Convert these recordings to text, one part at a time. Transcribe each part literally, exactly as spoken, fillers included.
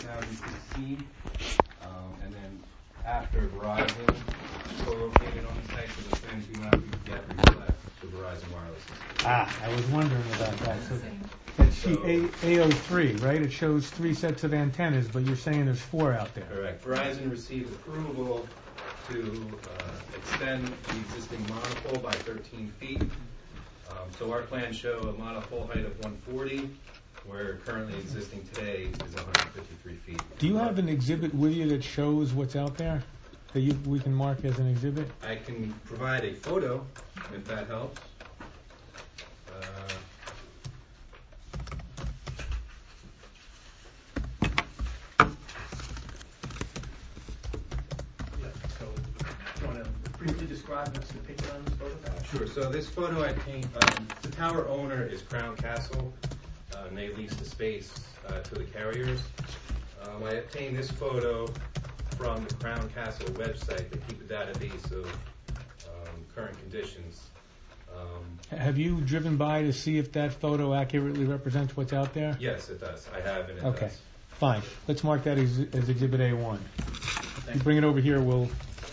thousand sixteen, um, and then after Verizon co-located on the site, so the plans do not yet reflect the Verizon wireless system. Ah, I was wondering about that. So that's sheet A O three, right? It shows three sets of antennas, but you're saying there's four out there. Correct. Verizon received approval to uh, extend the existing monopole by thirteen feet. Um, so our plans show a monopole height of one forty, where currently existing today is one hundred fifty-three feet. Do you have an exhibit with you that shows what's out there that you, we can mark as an exhibit? I can provide a photo if that helps. Uh, Briefly describe what's depicted on this photograph? Sure. So this photo I paint, um, the tower owner is Crown Castle, uh, and they lease the space uh, to the carriers. Um, I obtained this photo from the Crown Castle website. They keep a database of um, current conditions. Um, Have you driven by to see if that photo accurately represents what's out there? yes, it does. I have, and it Okay, does. fine. Let's mark that as, as Exhibit A one. If you bring it over here, we'll...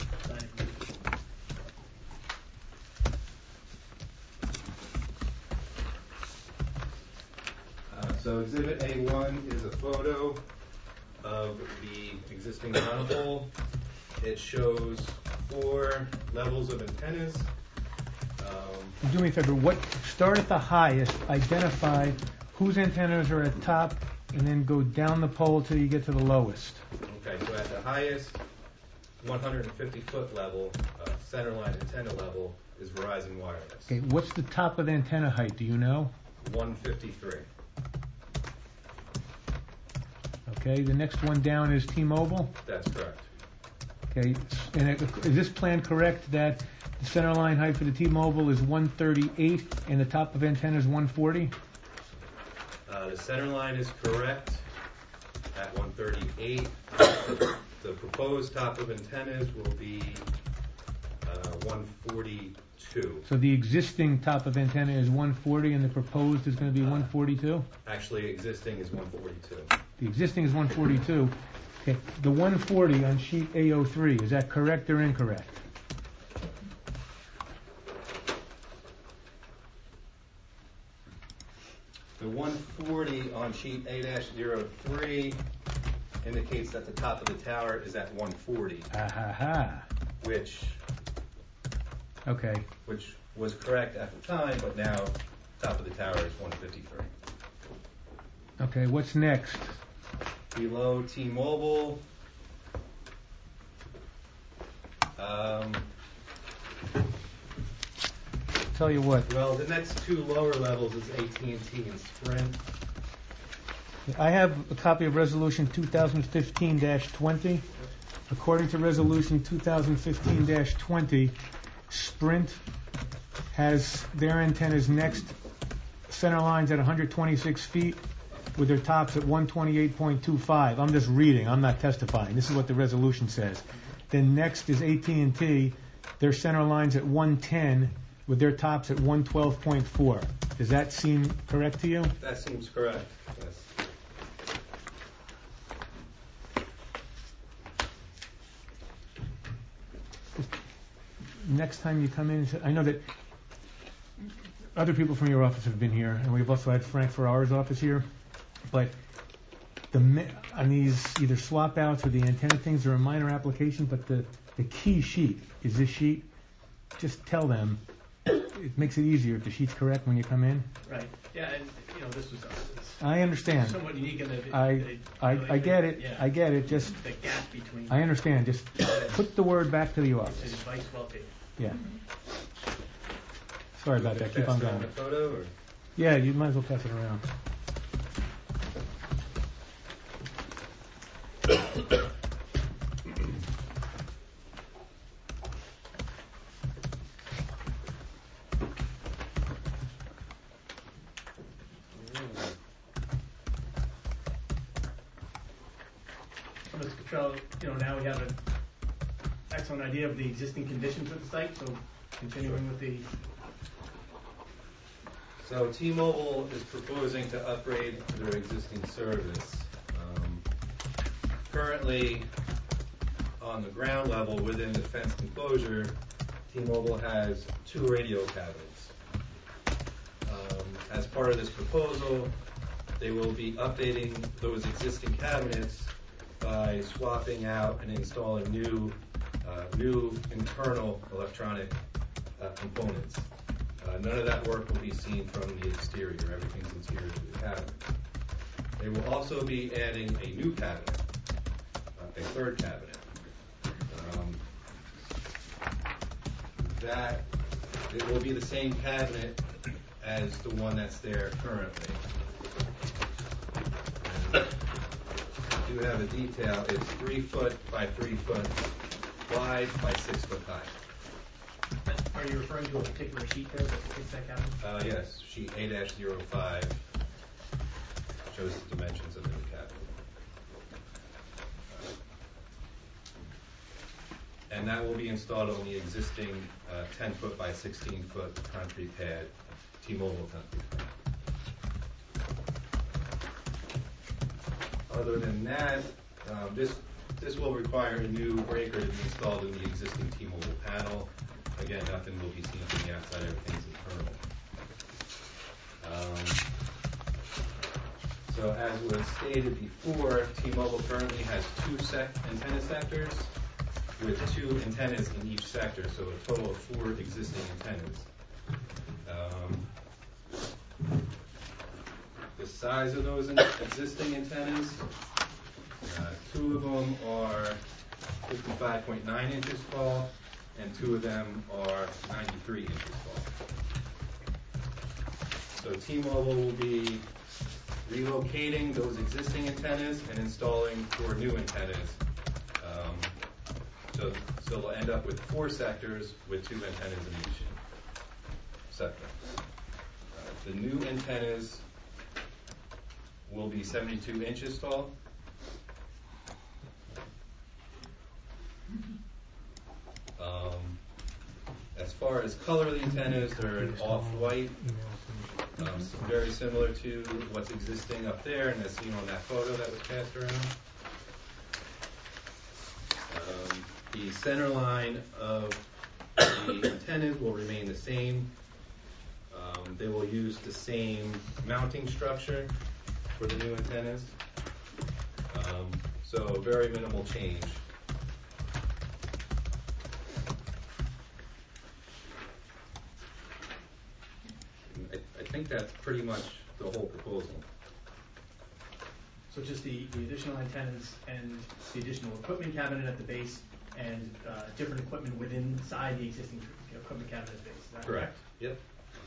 So Exhibit A one is a photo of the existing monopole. It shows four levels of antennas. Um, Do me a favor. What? Start at the highest. Identify whose antennas are at top, and then go down the pole till you get to the lowest. okay, so at the highest one hundred fifty foot level, uh, centerline antenna level, is Verizon Wireless. Okay. What's the top of the antenna height? Do you know? one fifty-three. Okay. The next one down is T-Mobile. That's correct. Okay. And it, is this plan correct that the center line height for the T-Mobile is one thirty-eight and the top of antenna is one forty? Uh, the center line is correct at one thirty-eight. The proposed top of antennas will be uh, one forty-two. So the existing top of antenna is one forty and the proposed is going to be one forty-two? Actually, existing is one forty-two. The existing is one forty-two. Okay. The one forty on sheet A O three, is that correct or incorrect? The one forty on sheet A zero three indicates that the top of the tower is at one forty, Ha ha ha. which Okay. which was correct at the time, but now top of the tower is one fifty-three. Okay, what's next? Below T-Mobile, um, Tell you what, well, the next two lower levels is A T and T and Sprint. I have a copy of Resolution two thousand fifteen dash twenty. According to Resolution two thousand fifteen dash twenty, Sprint has their antennas next, center lines at one hundred twenty-six feet, with their tops at one twenty-eight point two five. I'm just reading. I'm not testifying. This is what the resolution says. Then next is A T and T. Their center lines at one ten with their tops at one twelve point four. Does that seem correct to you? That seems correct, yes. Next time you come in, I know that other people from your office have been here, and we've also had Frank Ferrara's office here. But the on these either swap outs or the antenna things are a minor application, but the, the key sheet is this sheet. Just tell them. It makes it easier if the sheet's correct when you come in. Right. Yeah, and you know this was uh, I understand. somewhat unique in that it, I it, I, you know, I get it. Yeah. I get it. Just The gap between. I understand. Just put the word back to the His office. advice well taken. Yeah. Sorry about that. Keep on Pass around going. the photo, or? Yeah, you might as well pass it around. So, Mister Cottrell, you know, now we have an excellent idea of the existing conditions of the site, so continuing with the... So T-Mobile is proposing to upgrade their existing service. Um, currently, on the ground level within the fenced enclosure, T-Mobile has two radio cabinets. Um, as part of this proposal, they will be updating those existing cabinets by swapping out and installing new, uh, new internal electronic uh, components. Uh, none of that work will be seen from the exterior. Everything's interior to the cabinet. They will also be adding a new cabinet, uh, a third cabinet. Um, that it will be the same cabinet as the one that's there currently. And I do have a detail. It's three foot by three foot wide by six foot high. Are you referring to a particular sheet there that depicts that cabinet? Uh, yes, sheet A zero five shows the dimensions of the new cabinet. And that will be installed on the existing uh, ten foot by sixteen foot concrete pad, T-Mobile concrete pad. Other than that, um, this this will require a new breaker to be installed in the existing T-Mobile panel. Again, nothing will be seen from the outside, everything's internal. Um, so as was stated before, T-Mobile currently has two sec antenna sectors with two antennas in each sector, so a total of four existing antennas. Um, the size of those in existing antennas, uh, two of them are fifty-five point nine inches tall, and two of them are ninety-three inches tall. So T-Mobile will be relocating those existing antennas and installing four new antennas. Um, so, so we'll end up with four sectors with two antennas in each sector. Uh, the new antennas will be seventy-two inches tall. Um, as far as color of the antennas, they're an off-white, um, very similar to what's existing up there and as seen on that photo that was passed around. Um, the center line of the antennas will remain the same. Um, they will use the same mounting structure for the new antennas. Um, so very minimal change. I, I think that's pretty much the whole proposal. So just the, the additional antennas and the additional equipment cabinet at the base and uh, different equipment within inside the existing equipment cabinet base. Is that correct? Yep.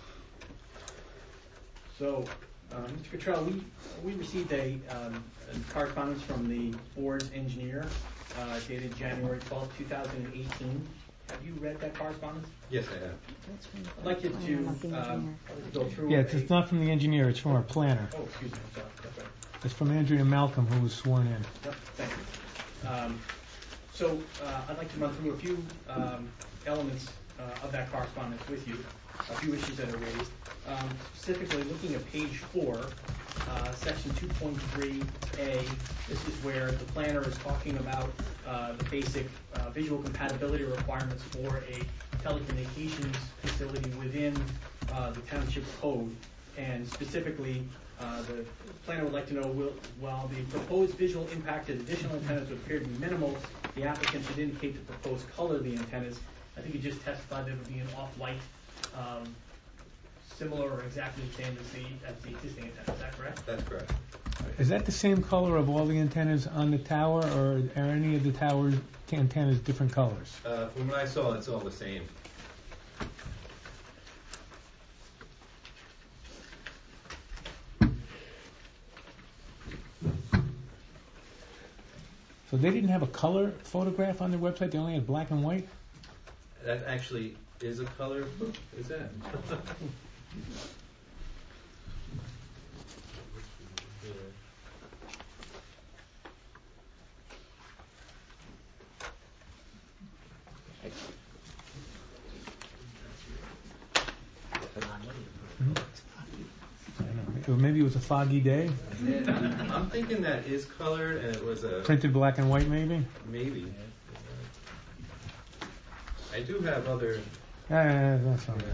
So, uh, Mister Cottrell, we we received a, um, a correspondence from the board's engineer uh, dated January twelfth, two thousand eighteen. Have you read that correspondence? Yes, I have. I'd like you to um, go through. Yeah, it's, a, it's not from the engineer, it's from our planner. Oh, excuse me. I'm sorry. That's right. It's from Andrea Malcolm, who was sworn in. Yep, thank you. Um, so uh, I'd like to run through a few um, elements uh, of that correspondence with you, a few issues that are raised. Um, specifically, looking at page four, uh, section two point three A, this is where the planner is talking about uh, the basic uh, visual compatibility requirements for a telecommunications facility within uh, the township code. And specifically, uh, the planner would like to know, will, while the proposed visual impact of additional antennas would appear to be minimal, the applicant should indicate the proposed color of the antennas. I think you just testified that it would be an off-white, um, similar or exactly the same as the, as the existing antenna. Is that correct? That's correct. Is that the same color of all the antennas on the tower, or are any of the tower antennas different colors? Uh, from what I saw, it's all the same. So they didn't have a color photograph on their website, they only had black and white? That actually is a color. Is that? or maybe it was a foggy day. And I'm thinking that is colored, and it was a Printed black and white, maybe. maybe. I do have other. Ah, that's all right.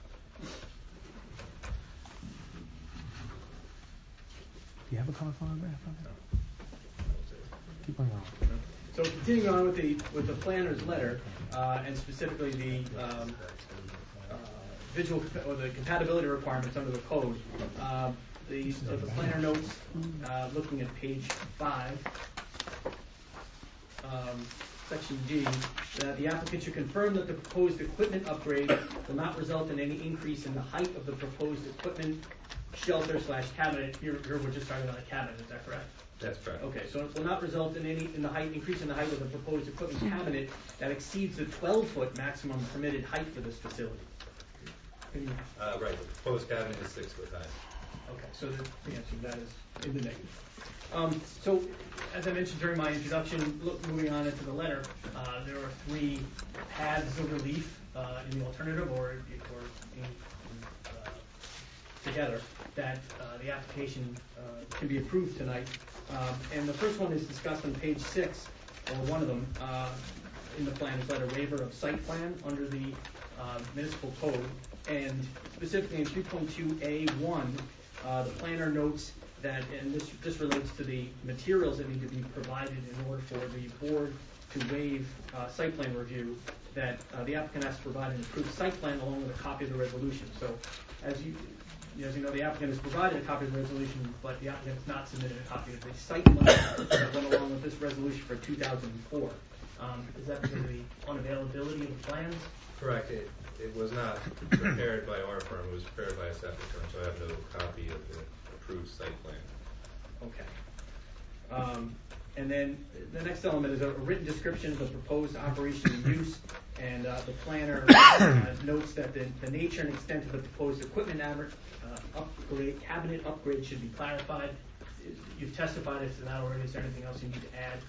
Do you have a color photograph of it? Keep on going. So continuing on with the with the planner's letter, uh, and specifically the um, uh, visual compa- or the compatibility requirements under the code, uh, the, uh, the planner notes, uh, looking at page five, um, section D, that the applicant should confirm that the proposed equipment upgrade will not result in any increase in the height of the proposed equipment shelter slash cabinet. Here, here we're just talking about a cabinet. Is that correct? That's correct. Okay, so it will not result in any, in the height, increase in the height of the proposed equipment cabinet that exceeds the twelve-foot maximum permitted height for this facility. Can you- Uh, right. The proposed cabinet is six foot high. Okay, so the, the answer to that is in the negative. Um, so, as I mentioned during my introduction, look, moving on into the letter, uh, there are three paths of relief uh, in the alternative, or, or in, in, uh, together, that uh, the application uh, can be approved tonight. Um, and the first one is discussed on page six, or one of them, uh, in the plan's letter, waiver of site plan under the uh, municipal code, and specifically in three point two A one, uh, the planner notes that, and this this relates to the materials that need to be provided in order for the board to waive uh, site plan review, that uh, the applicant has to provide an approved site plan along with a copy of the resolution. So, as you As you know, the applicant has provided a copy of the resolution, but the applicant has not submitted a copy of the site plan that went along with this resolution for two thousand four. Um, is that because of the unavailability of the plans? Correct. It, it was not prepared by our firm. It was prepared by a separate firm, so I have no copy of the approved site plan. Okay. Um, and then the next element is a written description of the proposed operation and use, and uh, the planner uh, notes that the, the nature and extent of the proposed equipment average, uh, upgrade, cabinet upgrade should be clarified. You've testified as to that already. Is there anything else you need to add?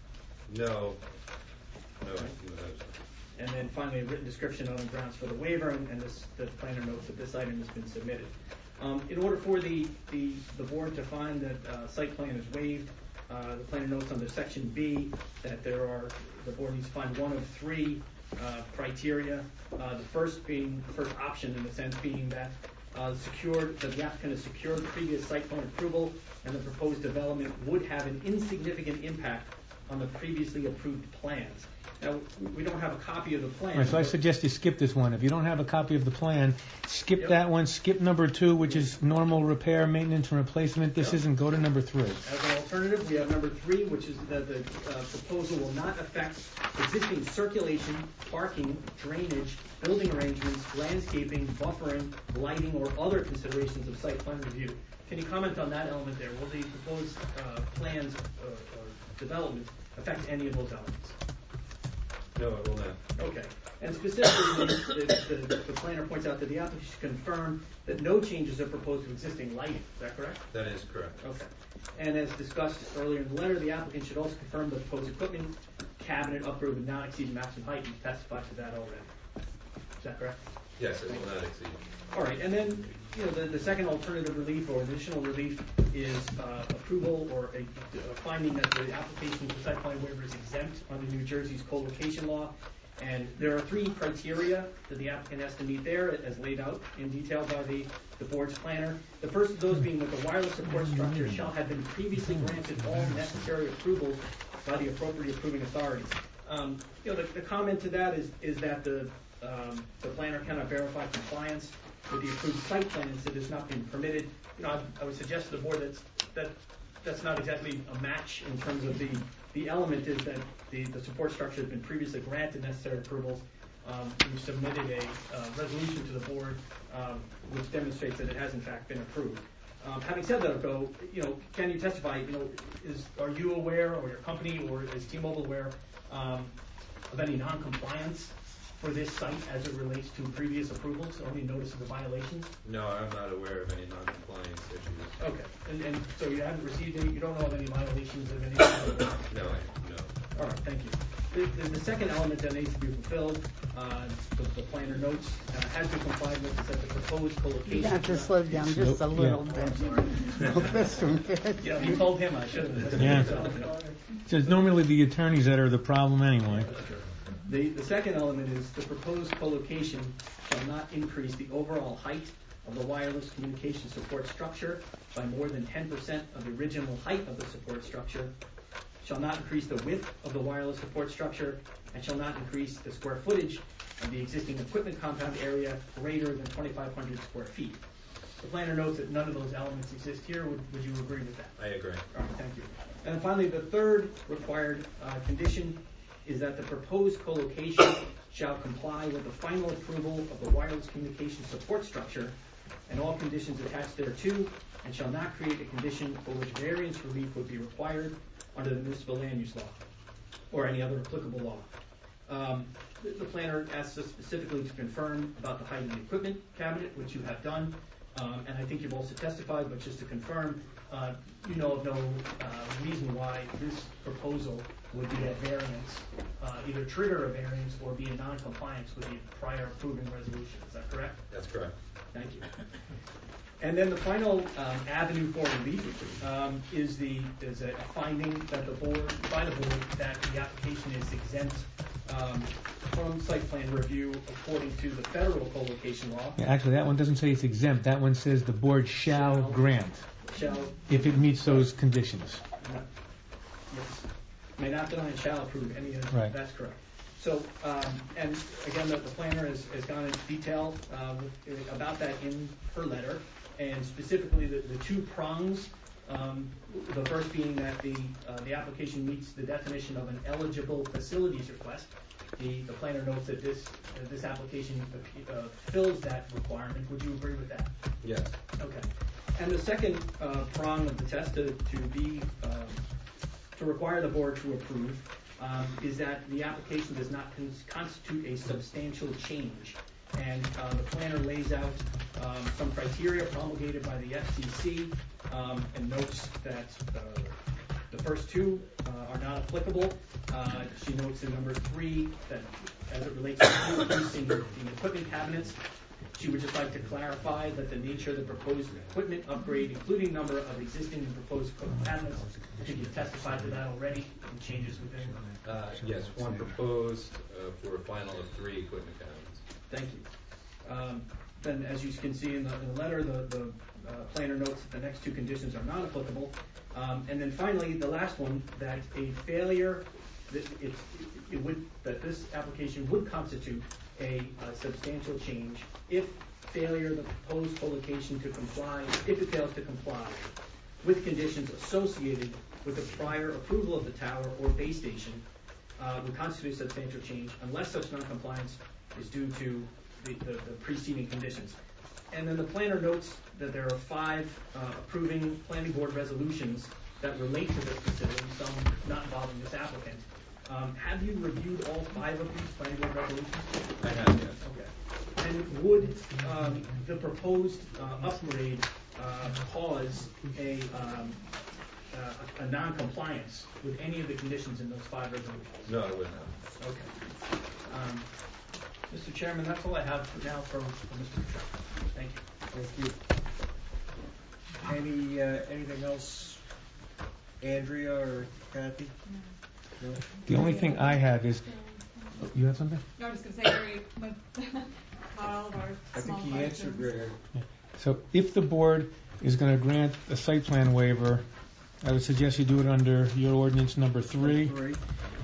No. No. I think that- And then finally, a written description of the grounds for the waiver, and, and this, the planner notes that this item has been submitted. Um, in order for the, the, the board to find that uh, site plan is waived, uh, the planner notes under section B that there are, the board needs to find one of three uh, criteria. Uh, the first being, the first option in the sense being that uh, secured, that the applicant has secured the previous site plan approval, and the proposed development would have an insignificant impact on the previously approved plans. Now, we don't have a copy of the plan. Right, so I suggest you skip this one. If you don't have a copy of the plan, skip Yep. that one, skip number two, which is normal repair, maintenance, and replacement. This Yep. isn't, go to number three. As an alternative, we have number three, which is that the uh, proposal will not affect existing circulation, parking, drainage, building arrangements, landscaping, buffering, lighting, or other considerations of site plan review. Can you comment on that element there? Will the proposed uh, plans uh, or development affect any of those elements? No, it will not. Okay. And specifically, the, the, the, the planner points out that the applicant should confirm that no changes are proposed to existing lighting. Is that correct? That is correct. Okay. And as discussed earlier in the letter, the applicant should also confirm the proposed equipment cabinet upgrade would not exceed the maximum height. You testified to that already. Is that correct? Yes, it will not exceed. All right. And then, you know, the, the second alternative relief or additional relief is uh, approval or a, a finding that the application for site plan waiver is exempt under New Jersey's co-location law. And there are three criteria that the applicant has to meet there, as laid out in detail by the, the board's planner. The first of those being that the wireless support structure shall have been previously granted all necessary approvals by the appropriate approving authorities. Um, you know, the, the comment to that is is that the um, the planner cannot verify compliance with the approved site plans that has not been permitted. You know, I, I would suggest to the board that that that's not exactly a match in terms of the the element is that the, the support structure has been previously granted necessary approvals. Um, we've submitted a uh, resolution to the board um, which demonstrates that it has in fact been approved. Um, having said that, though, you know, can you testify? You know, is are you aware, or your company, or is T-Mobile aware um, of any non-compliance for this site as it relates to previous approvals or any notices of violations? No, I'm not aware of any non-compliance issues. Okay, and, and so you haven't received any, you don't know of any violations of any? No, I, no. All right, thank you. the, the, the second element that needs to be fulfilled, uh, the, the planner notes, uh, has been complied with, is that the proposed co-location. You have to slow down just a Nope. little Yeah. bit. This one fits. Yeah, you told him I should have. Yeah. So it's normally the attorneys that are the problem anyway. The, the second element is the proposed co-location shall not increase the overall height of the wireless communication support structure by more than ten percent of the original height of the support structure, shall not increase the width of the wireless support structure, and shall not increase the square footage of the existing equipment compound area greater than twenty-five hundred square feet. The planner notes that none of those elements exist here. Would, would you agree with that? I agree. All right, thank you. And finally, the third required uh, condition is that the proposed co-location shall comply with the final approval of the wireless communication support structure and all conditions attached thereto, and shall not create a condition for which variance relief would be required under the municipal land use law or any other applicable law. Um, the, the planner asks us specifically to confirm about the height of the equipment cabinet, which you have done, um, and I think you've also testified, but just to confirm, uh, you know of no uh, reason why this proposal would be a variance, uh, either trigger a variance or be in non-compliance with the prior approving resolution. Is that correct? That's correct. Thank you. And then the final um, avenue for relief um, is the is a finding that the board by the board that the application is exempt um, from site plan review according to the federal co-location law. Yeah, actually, that one doesn't say it's exempt. That one says the board shall Shall. grant Shall if it meets those conditions. yes, may not deny and shall approve any of Right. That's correct. So, um, and again, the, the planner has, has gone into detail uh, with, about that in her letter, and specifically the, the two prongs. Um, the first being that the uh, the application meets the definition of an eligible facilities request. The, the planner notes that this uh, this application uh, fills that requirement. Would you agree with that? Yes. Okay. And the second uh, prong of the test to, to be um, to require the board to approve um, is that the application does not cons- constitute a substantial change. And uh, the planner lays out um, some criteria promulgated by the F C C um, and notes that uh, the first two uh, are not applicable. Uh, she notes in number three that as it relates to increasing the equipment cabinets, she would just like to clarify that the nature of the proposed equipment upgrade, including number of existing and proposed equipment cabinets, I think you've testified to that already, and changes within. Uh, yes, one proposed uh, for a final of three equipment cabinets. Thank you. Um, then, as you can see in the, in the letter, the, the uh, planner notes that the next two conditions are not applicable. Um, and then finally, the last one, that a failure, that, it, it would, that this application would constitute a, a substantial change if failure of the proposed co-location to comply, if it fails to comply with conditions associated with the prior approval of the tower or base station, uh, would constitute substantial change unless such noncompliance is due to the, the, the preceding conditions. And then the planner notes that there are five uh, approving planning board resolutions that relate to this facility, some not involving this applicant. Um, have you reviewed all five of these planning board resolutions? I have, yes. Okay. And would um, the proposed uh, upgrade uh, cause a, um, uh, a non-compliance with any of the conditions in those five resolutions? No, I would not. Okay. Um, Mister Chairman, that's all I have for now for, for Mister Petracco. Thank you. Thank you. Any, uh, anything else, Andrea or Kathy? No? The only thing I have is, you have something? No, I was going to say, Gary, with all of our I small think he answered questions. Greg. So if the board is going to grant a site plan waiver, I would suggest you do it under your ordinance number three. Three.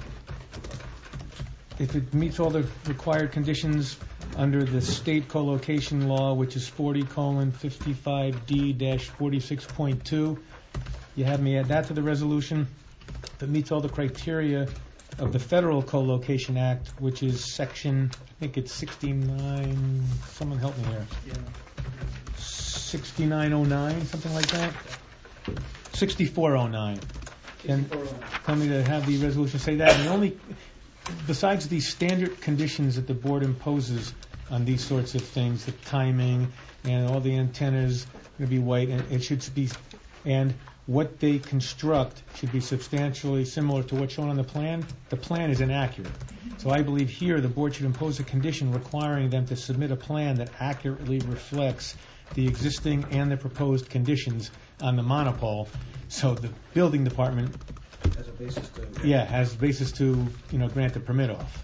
If it meets all the required conditions under the state co-location law, which is forty colon fifty-five D dash forty-six point two, you have me add that to the resolution. If it meets all the criteria of the Federal Co-location Act, which is section, I think it's sixty-nine, someone help me here, Yeah. sixty-nine oh nine, something like that? sixty-four oh nine. Then tell me to have the resolution say that. And the only, besides these standard conditions that the board imposes on these sorts of things, the timing and all the antennas going to be white, and it should be, and what they construct should be substantially similar to what's shown on the plan, the plan is inaccurate. So I believe here the board should impose a condition requiring them to submit a plan that accurately reflects the existing and the proposed conditions on the monopole, so the building department, As a basis to. yeah, has basis to, you know, grant the permit off.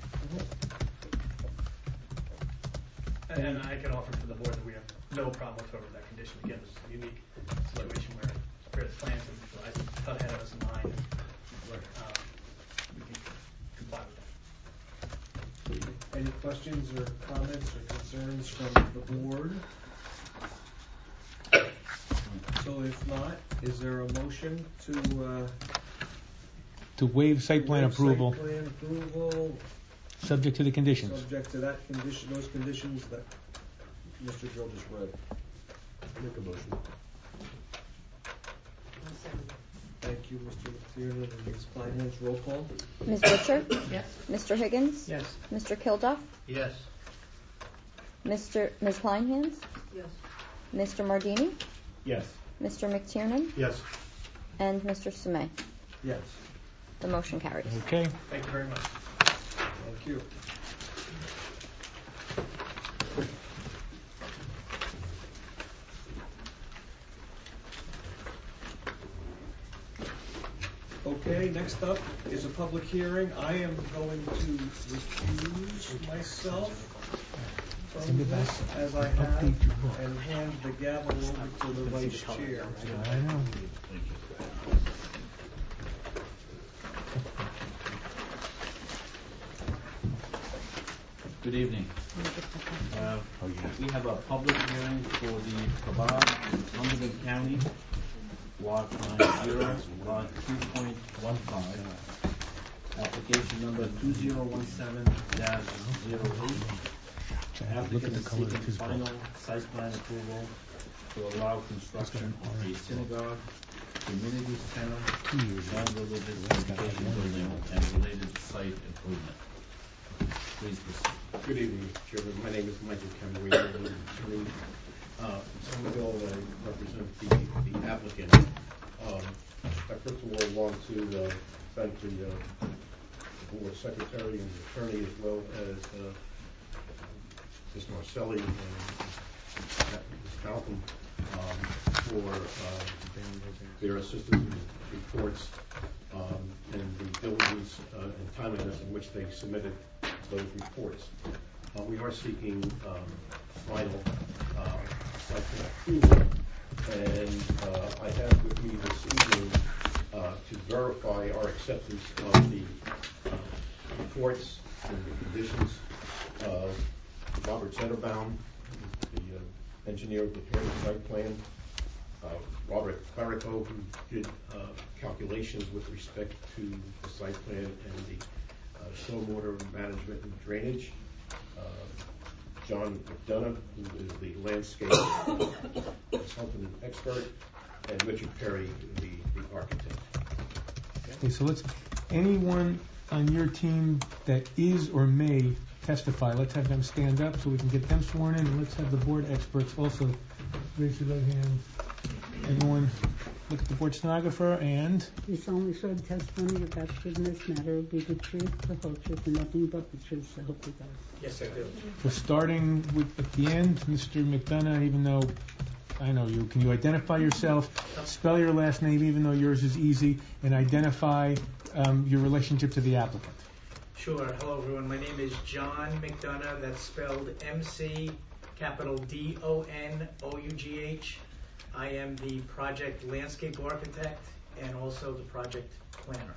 And I can offer to the board that we have no problem whatsoever with that condition. Again, this is a unique situation where where the plans and horizon cut ahead of us in line, and um, we can comply with that. Any questions or comments or concerns from the board? So if not, is there a motion to, uh? To waive site plan waive approval, Site plan approval, subject to the conditions. subject to that condition, those conditions that Mister Gill just read. Make a motion. Thank you, Mister McTiernan and Miz Kleinhans. Roll call? Miz Butcher? Yes. Mister Higgins? Yes. Mister Kilduff? Yes. Mister Miz Kleinhans? Yes. Mister Mardini? Yes. Mister McTiernan? Yes. And Mister Semay. Yes. The motion carries. Okay, Thank you very much. Thank you. Okay, next up is a public hearing. I am going to recuse myself from this, as I have, and hand the gavel over to the vice chair. I know. Good evening. Uh, We have a public hearing for the Kabab, Cumberland County, Lot nine zero, Lot two point one five, application number two zero one seven dash zero eight. Applicant is seeking final site plan approval to allow construction of a synagogue, community center, non-religious education building, and related site improvement. Please proceed. Good evening, Mister Chairman. My name is Michael Camarino, I'm an attorney uh, from Somerville. I represent the, the applicant. Um, I first of all want to uh, thank the, uh, the board secretary and the attorney, as well as uh, Miz Marcelli and Miz Malcolm um, for uh, their assistance in the reports um, and the diligence uh, and timeliness in which they submitted those reports. Uh, we are seeking um, final uh, site plan approval, and uh, I have with me this evening uh, to verify our acceptance of the uh, reports and the conditions of Robert Zetterbaum, the uh, engineer who prepared the site plan, uh, Robert Clarico, who did uh, calculations with respect to the site plan and the Uh, stormwater management and drainage, uh, John McDonough, who is the landscape consultant and expert, and Richard Perry, the, the architect. okay, so let's, anyone on your team that is or may testify, let's have them stand up so we can get them sworn in, and let's have the board experts also raise your right hand. Everyone, look at the board stenographer, and You solemnly swear the testimony you're about to give in this matter will be the truth, the whole truth, and nothing but the truth, so help you God. Yes, I do. for starting with, at the end, Mister McDonough, even though I know you, can you identify yourself, spell your last name, even though yours is easy, and identify um, your relationship to the applicant? Sure. Hello, everyone. My name is John McDonough. That's spelled M C, capital D O N O U G H. I am the project landscape architect and also the project planner.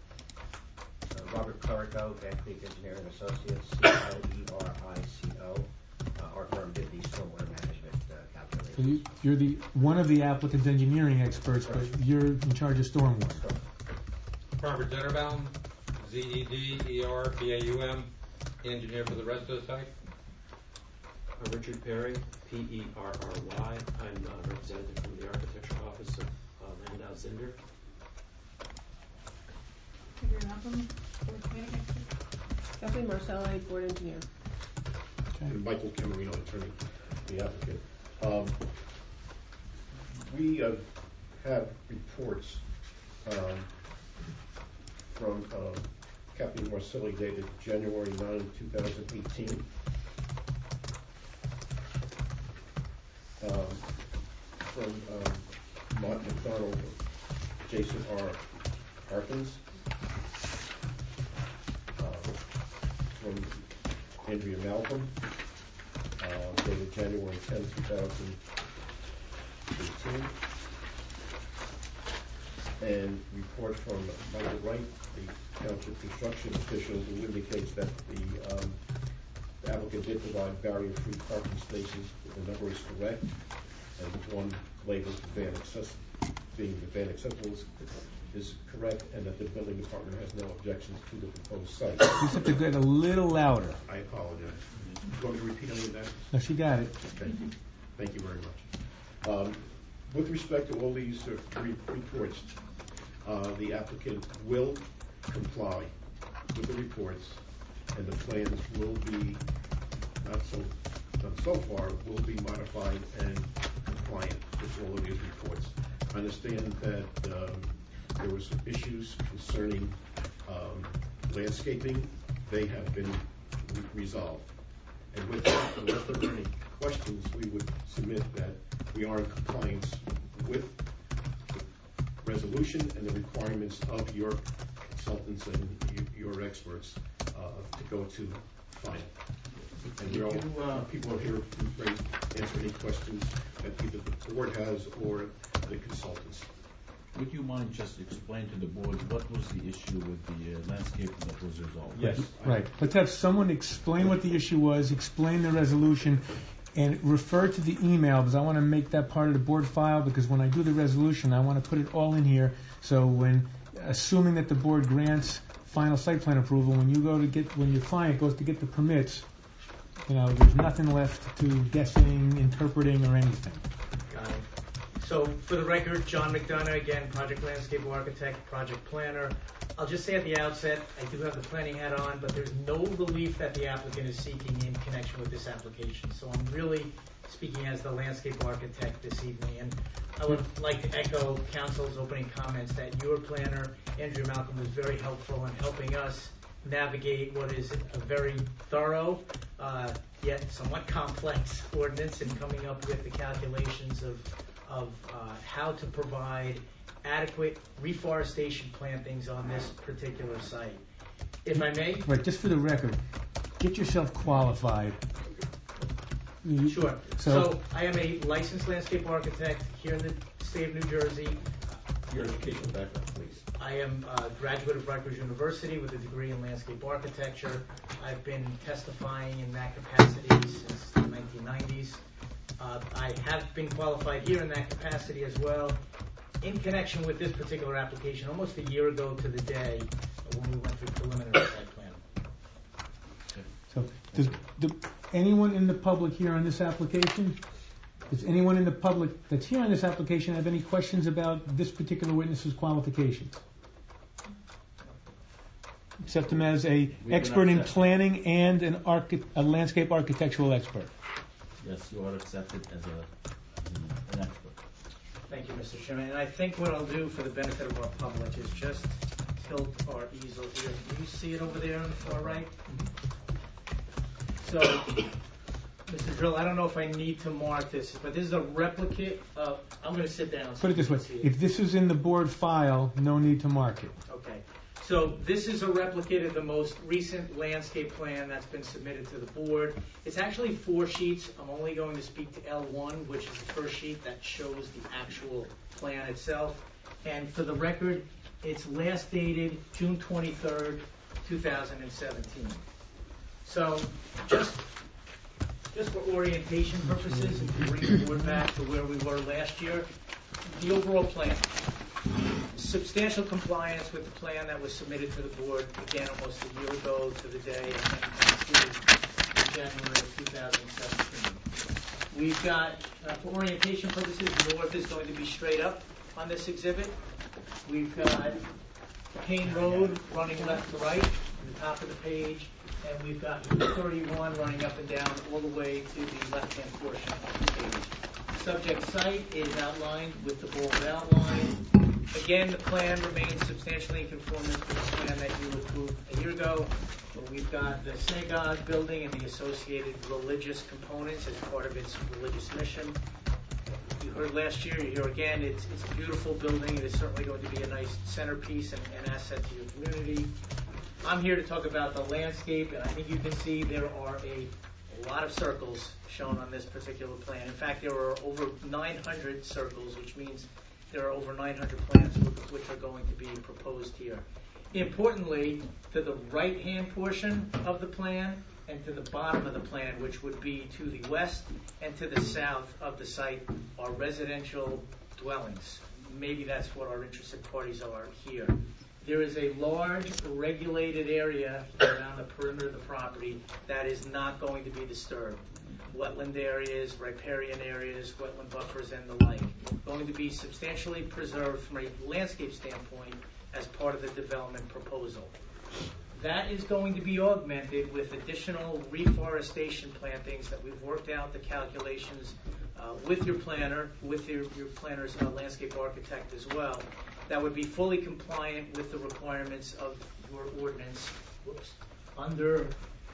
Uh, Robert Clarico, Van Cleef Engineering Associates, C L E R I C O. Uh, our firm did the stormwater management uh, calculations. So you, you're the one of the applicant's engineering experts, but you're in charge of stormwater. Robert Zetterbaum, Z E D E R B A U M, engineer for the rest of the site. Uh, Richard Perry, P E R R Y. I'm uh, representative from the Architecture Office of uh, Landau Zinder. Figure Malcolm, board planning expert. Kathleen Marcelli, board engineer. Okay. And Michael Camarino, attorney, the applicant. Um, we uh, have reports um, from uh, Captain Marcelli dated January ninth, two thousand eighteen. Um, from um, Mark McDonald, Jason R. Harkins, uh, from Andrea Malcolm, uh, dated January tenth, two thousand eighteen, and report from Michael Wright, the township construction official, who indicates that the, um, the applicant did provide barrier-free parking spaces. The number is correct, and the one labeled van accessible, being the van accessible is, is correct, and that the building department has no objections to the proposed site. You have to get a little louder. I apologize. Do you want me to repeat any of that? No, she got it. Thank you. Thank you very much. Um, with respect to all these uh, three reports, uh, the applicant will comply with the reports, and the plans will be, not so done so far, will be modified and compliant with all of these reports. I understand that um, there were some issues concerning um, landscaping. They have been re- resolved. And with that, unless there are any questions, we would submit that we are in compliance with the resolution and the requirements of your consultants and you, your experts uh, to go to final. And we're all, You, uh, people are here to raise, answer any questions that either the board has or the consultants. Would you mind just explain to the board what was the issue with the uh, landscaping that was resolved? Yes. Right. Let's have someone explain what the issue was, explain the resolution, and refer to the email, because I want to make that part of the board file, because when I do the resolution, I want to put it all in here, so when, assuming that the board grants final site plan approval, when you go to get, when your client goes to get the permits, you know, there's nothing left to guessing, interpreting, or anything. Got it. So for the record, John McDonough, again, project landscape architect, project planner. I'll just say at the outset, I do have the planning hat on, but there's no relief that the applicant is seeking in connection with this application. So I'm really speaking as the landscape architect this evening. And I would like to echo council's opening comments that your planner, Andrea Malcolm, was very helpful in helping us navigate what is a very thorough, uh, yet somewhat complex ordinance, and coming up with the calculations of of uh, how to provide adequate reforestation plantings on this particular site. If I may? Right, just for the record, get yourself qualified. You- Sure. So, So I am a licensed landscape architect here in the state of New Jersey. Your educational background, please. I am a graduate of Rutgers University with a degree in landscape architecture. I've been testifying in that capacity since the nineteen nineties. Uh, I have been qualified here in that capacity as well, in connection with this particular application, almost a year ago to the day when we went through preliminary site plan. so does do anyone in the public here on this application, does anyone in the public that's here on this application have any questions about this particular witness's qualifications? Accept him as a can expert in accept. planning and an archi- a landscape architectural expert. Yes, you are accepted as a as an, an expert. Thank you, Mister Chairman. And I think what I'll do for the benefit of our public is just tilt our easel here. Do you see it over there on the far right? So, Mister Drill, I don't know if I need to mark this, but this is a replicate of, I'm going to sit down. so Put it this you way, can see if this is in the board file, no need to mark it. Okay. So this is a replicate of the most recent landscape plan that's been submitted to the board. It's actually four sheets. I'm only going to speak to L one, which is the first sheet that shows the actual plan itself. And for the record, it's last dated June twenty-third, two thousand seventeen. So just just for orientation purposes, and to bring the board back to where we were last year, the overall plan. Substantial compliance with the plan that was submitted to the board, again, almost a year ago to the day, in January of two thousand seventeen. We've got, uh, for orientation purposes, north is going to be straight up on this exhibit. We've got Payne Road running left to right on the top of the page, and we've got thirty-one running up and down all the way to the left-hand portion of the page. subject site is outlined with the bold outline. Again, the plan remains substantially in conformance with the plan that you approved a year ago. But we've got the synagogue building and the associated religious components as part of its religious mission. You heard last year, you hear again, it's, it's a beautiful building. It is certainly going to be a nice centerpiece and an asset to your community. I'm here to talk about the landscape, and I think you can see there are a, a lot of circles shown on this particular plan. In fact, there are over nine hundred circles, which means there are over nine hundred plants which are going to be proposed here. Importantly, to the right-hand portion of the plan and to the bottom of the plan, which would be to the west and to the south of the site, are residential dwellings. Maybe that's what our interested parties are here. There is a large regulated area around the perimeter of the property that is not going to be disturbed. Wetland areas, riparian areas, wetland buffers, and the like, going to be substantially preserved from a landscape standpoint as part of the development proposal. That is going to be augmented with additional reforestation plantings that we've worked out the calculations uh, with your planner, with your, your planner's uh, landscape architect as well, that would be fully compliant with the requirements of your ordinance. Whoops, under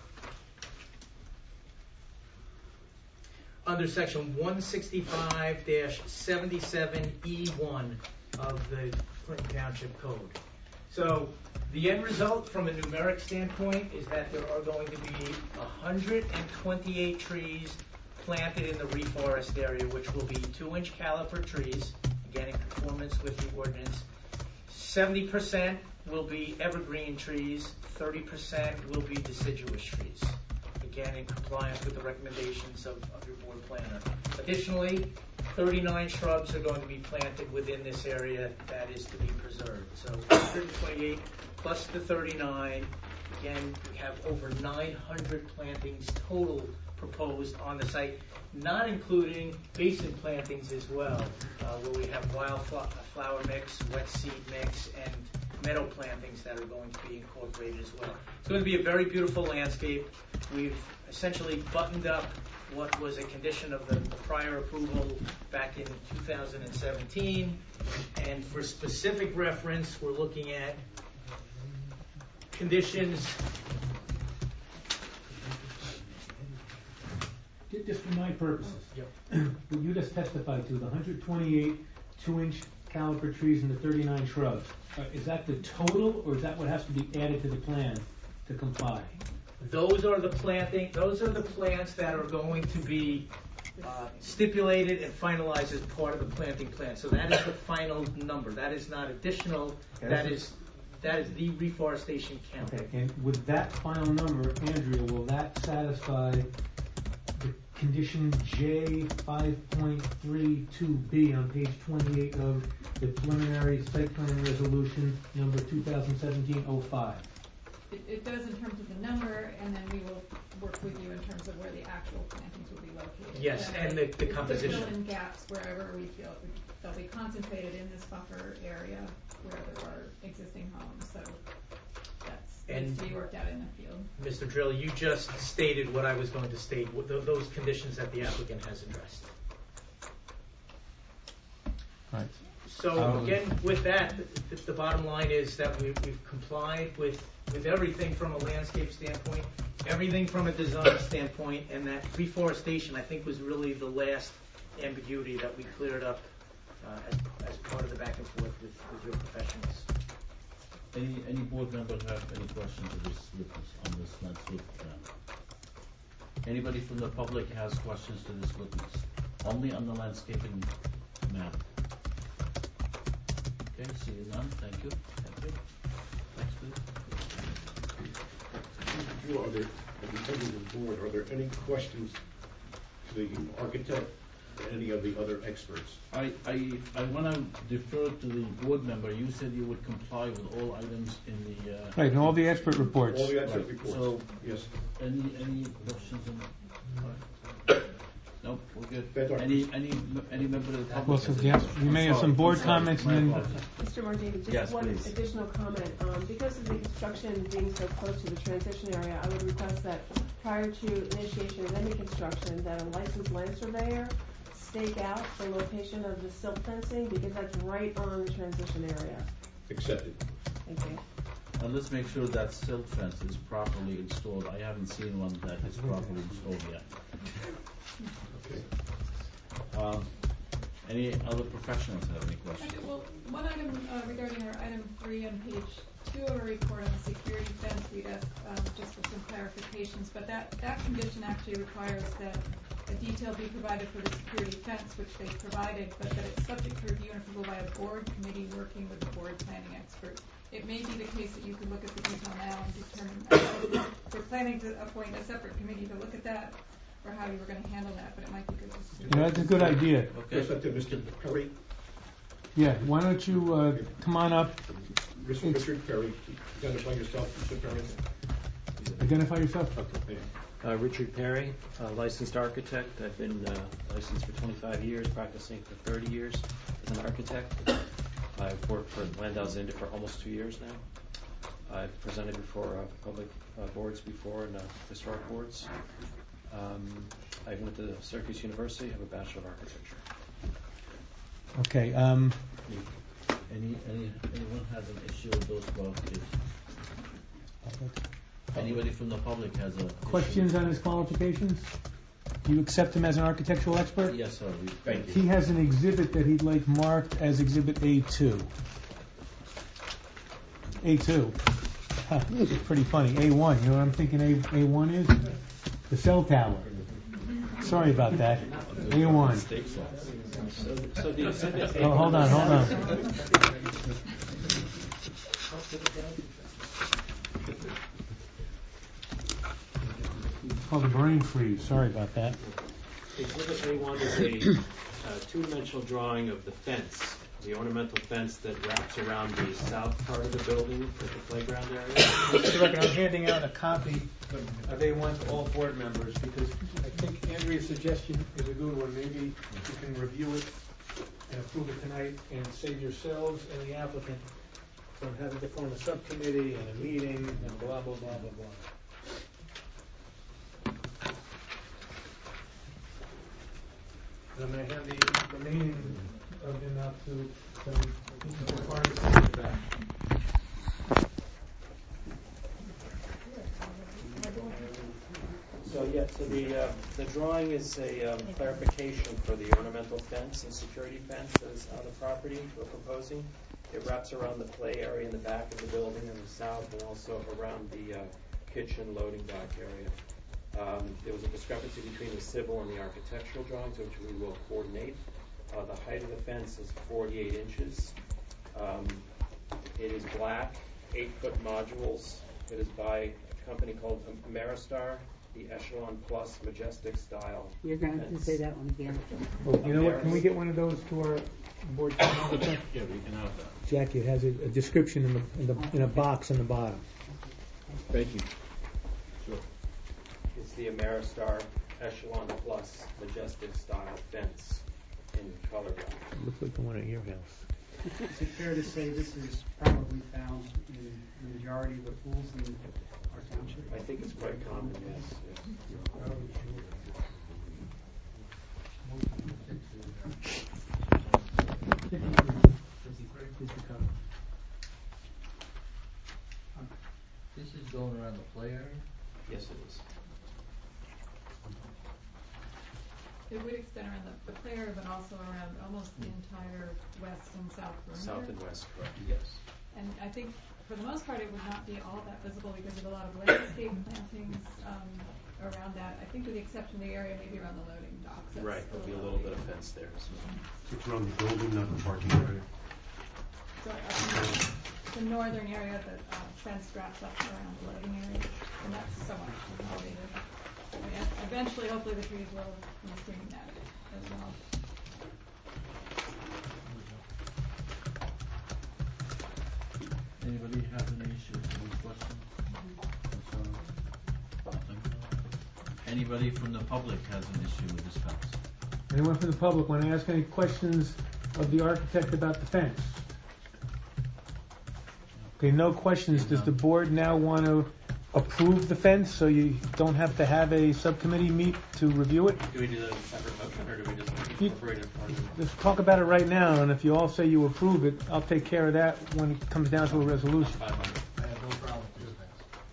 under section one sixty-five dash seventy-seven E one of the Clinton Township Code. So the end result from a numeric standpoint is that there are going to be one hundred twenty-eight trees planted in the reforest area, which will be two-inch caliper trees, again in conformance with the ordinance. seventy percent will be evergreen trees, thirty percent will be deciduous trees, again in compliance with the recommendations of, of your board planner. Additionally, thirty-nine shrubs are going to be planted within this area that is to be preserved. So one hundred twenty-eight plus the thirty-nine, again, we have over nine hundred plantings total proposed on the site, not including basin plantings as well, uh, where we have wildflower mix, wet seed mix, and meadow plantings that are going to be incorporated as well. It's going to be a very beautiful landscape. We've essentially buttoned up what was a condition of the, the prior approval back in two thousand seventeen. And for specific reference, we're looking at conditions. Just for my purposes, Yep. what you just testified to, the one hundred twenty-eight two-inch caliper trees and the thirty-nine shrubs, uh, is that the total, or is that what has to be added to the plan to comply? Those are the planting. Those are the plants that are going to be uh, stipulated and finalized as part of the planting plan. So that is the final number. That is not additional. That is that is the reforestation count. Okay, and with that final number, Andrea, will that satisfy the condition J five point three two B on page twenty-eight of the preliminary site plan resolution number two thousand seventeen oh five? It, it does in terms of the number, and then we will work with you in terms of where the actual plantings will be located. Yes, So and the, the to composition. fill in gaps wherever we feel they'll be concentrated in this buffer area where there are existing homes. So that's And- needs to be worked out in the field. Mister Drill, you just stated what I was going to state, what th- those conditions that the applicant has addressed. Right. So Um, again, with that, the, the bottom line is that we, we've complied with, with everything from a landscape standpoint, everything from a design standpoint, and that reforestation, I think, was really the last ambiguity that we cleared up uh, as, as part of the back and forth with, with your professionals. Any, any board members have any questions of this witness on this landscape plan? Anybody from the public has questions to this witness? Only on the landscaping map. Okay, see you none, thank you. Thank you. Next, please. Are there, at the end of the board, are there any questions to the architect or any of the other experts? I, I, I want to defer to the board member. You said you would comply with all items in the... Uh, Right, and all the expert reports. All the expert Right, reports? so- Yes. Any, any questions on that? Nope, we're good. Better. Any, any, any member of the public? Well, so, yes, we may have some board I'm sorry, comments my and then- apologies. Mister Mardini, just Yes, one please. additional comment. Um, because of the construction being so close to the transition area, I would request that prior to initiation of any construction, that a licensed land surveyor stake out the location of the silt fencing, because that's right on the transition area. Accepted. Thank you. And let's make sure that silt fence is properly installed. I haven't seen one that is properly installed yet. Okay. Um, any other professionals have any questions? Okay, well, one item uh, regarding our item three on page two of our report on the security fence, we'd ask um, just for some clarifications, but that, that condition actually requires that a detail be provided for the security fence, which they provided, but that it's subject to review and approval by a board committee working with the board planning expert. It may be the case that you could look at the detail now and determine, uh, if we're planning to appoint a separate committee to look at that, or how you were going to handle that, but it might be good to see. Yeah, that's a good idea. Okay. Yes, up to Mister Perry. Yeah, why don't you uh, come on up, Mister Richard Perry, identify yourself, Mister Perry. identify yourself. Okay. Uh, Richard Perry, uh, licensed architect. I've been uh, licensed for twenty-five years, practicing for thirty years as an architect. I've worked for Landau Zinda for almost two years now. I've presented before uh, public uh, boards before and uh, historic boards. Um, I went to Syracuse University, have a Bachelor of Architecture. Okay. Um, Any, any, anyone has an issue with those qualifications? Anybody from the public has a questions on his qualifications? Do you accept him as an architectural expert? Yes, sir. We, Thank you. He has an exhibit that he'd like marked as Exhibit A two. A two. Huh, this is pretty funny. A one. You know what I'm thinking A, A1 is? The cell tower. Sorry about that. A one. So, so the exhibit Oh, hold on, hold on. It's called a brain freeze. Sorry about that. Exhibit A one is a uh, two-dimensional drawing of the fence, the ornamental fence that wraps around the south part of the building at the playground area. Mister Reckon, I'm handing out a copy of A one to all board members because I think Andrea's suggestion is a good one. Maybe you can review it and approve it tonight and save yourselves and the applicant from having to form a subcommittee and a meeting and blah, blah, blah, blah, blah. And I'm going to hand the remaining of them out to some requirements in the back. So yeah, so the uh, the drawing is a um, clarification for the ornamental fence and security fence that is on the property we're proposing. It wraps around the play area in the back of the building in the south and also around the uh, kitchen loading dock area. Um, there was a discrepancy between the civil and the architectural drawings, which we will coordinate. Uh, the height of the fence is forty-eight inches. Um, it is black, eight-foot modules. It is by a company called Ameristar, the Echelon Plus Majestic Style. You're going to have to fence. say that one again. Oh, you know what? Can we get one of those to our board? Yeah, we can have that. Jackie, it has a, a description in the, in the in a box on the bottom. Thank you. Sure. It's the Ameristar Echelon Plus Majestic Style fence in color black. Looks like the one at your house. Is it fair to say this is probably found in the majority of the pools in our township? I think it's quite common, yes. yes. This is going around the play area? Yes, it is. It would extend around the, the play area, but also around almost the entire west and south perimeter. South and west, correct, Mm-hmm. yes. And I think for the most part it would not be all that visible because of a lot of landscape plantings um, around that. I think with the exception of the area maybe around the loading docks. That's Right, there'll be a little bit of fence there. So. It's around the building, not the parking area. So up in the northern area, the uh, fence wraps up around the loading area, and that's somewhat elevated. I mean, eventually, hopefully, the trees will be screening that as well. Anybody have any issues, any questions? Nothing? Anybody from the public has an issue with this fence? Anyone from the public want to ask any questions of the architect about the fence? Okay, no questions. Does the board now want to approve the fence, so you don't have to have a subcommittee meet to review it. Do we do that in a separate motion, or do we just You- incorporate it? part of it? Let's talk about it right now, and if you all say you approve it, I'll take care of that when it comes down to a resolution. Five hundred. I have no problem with this.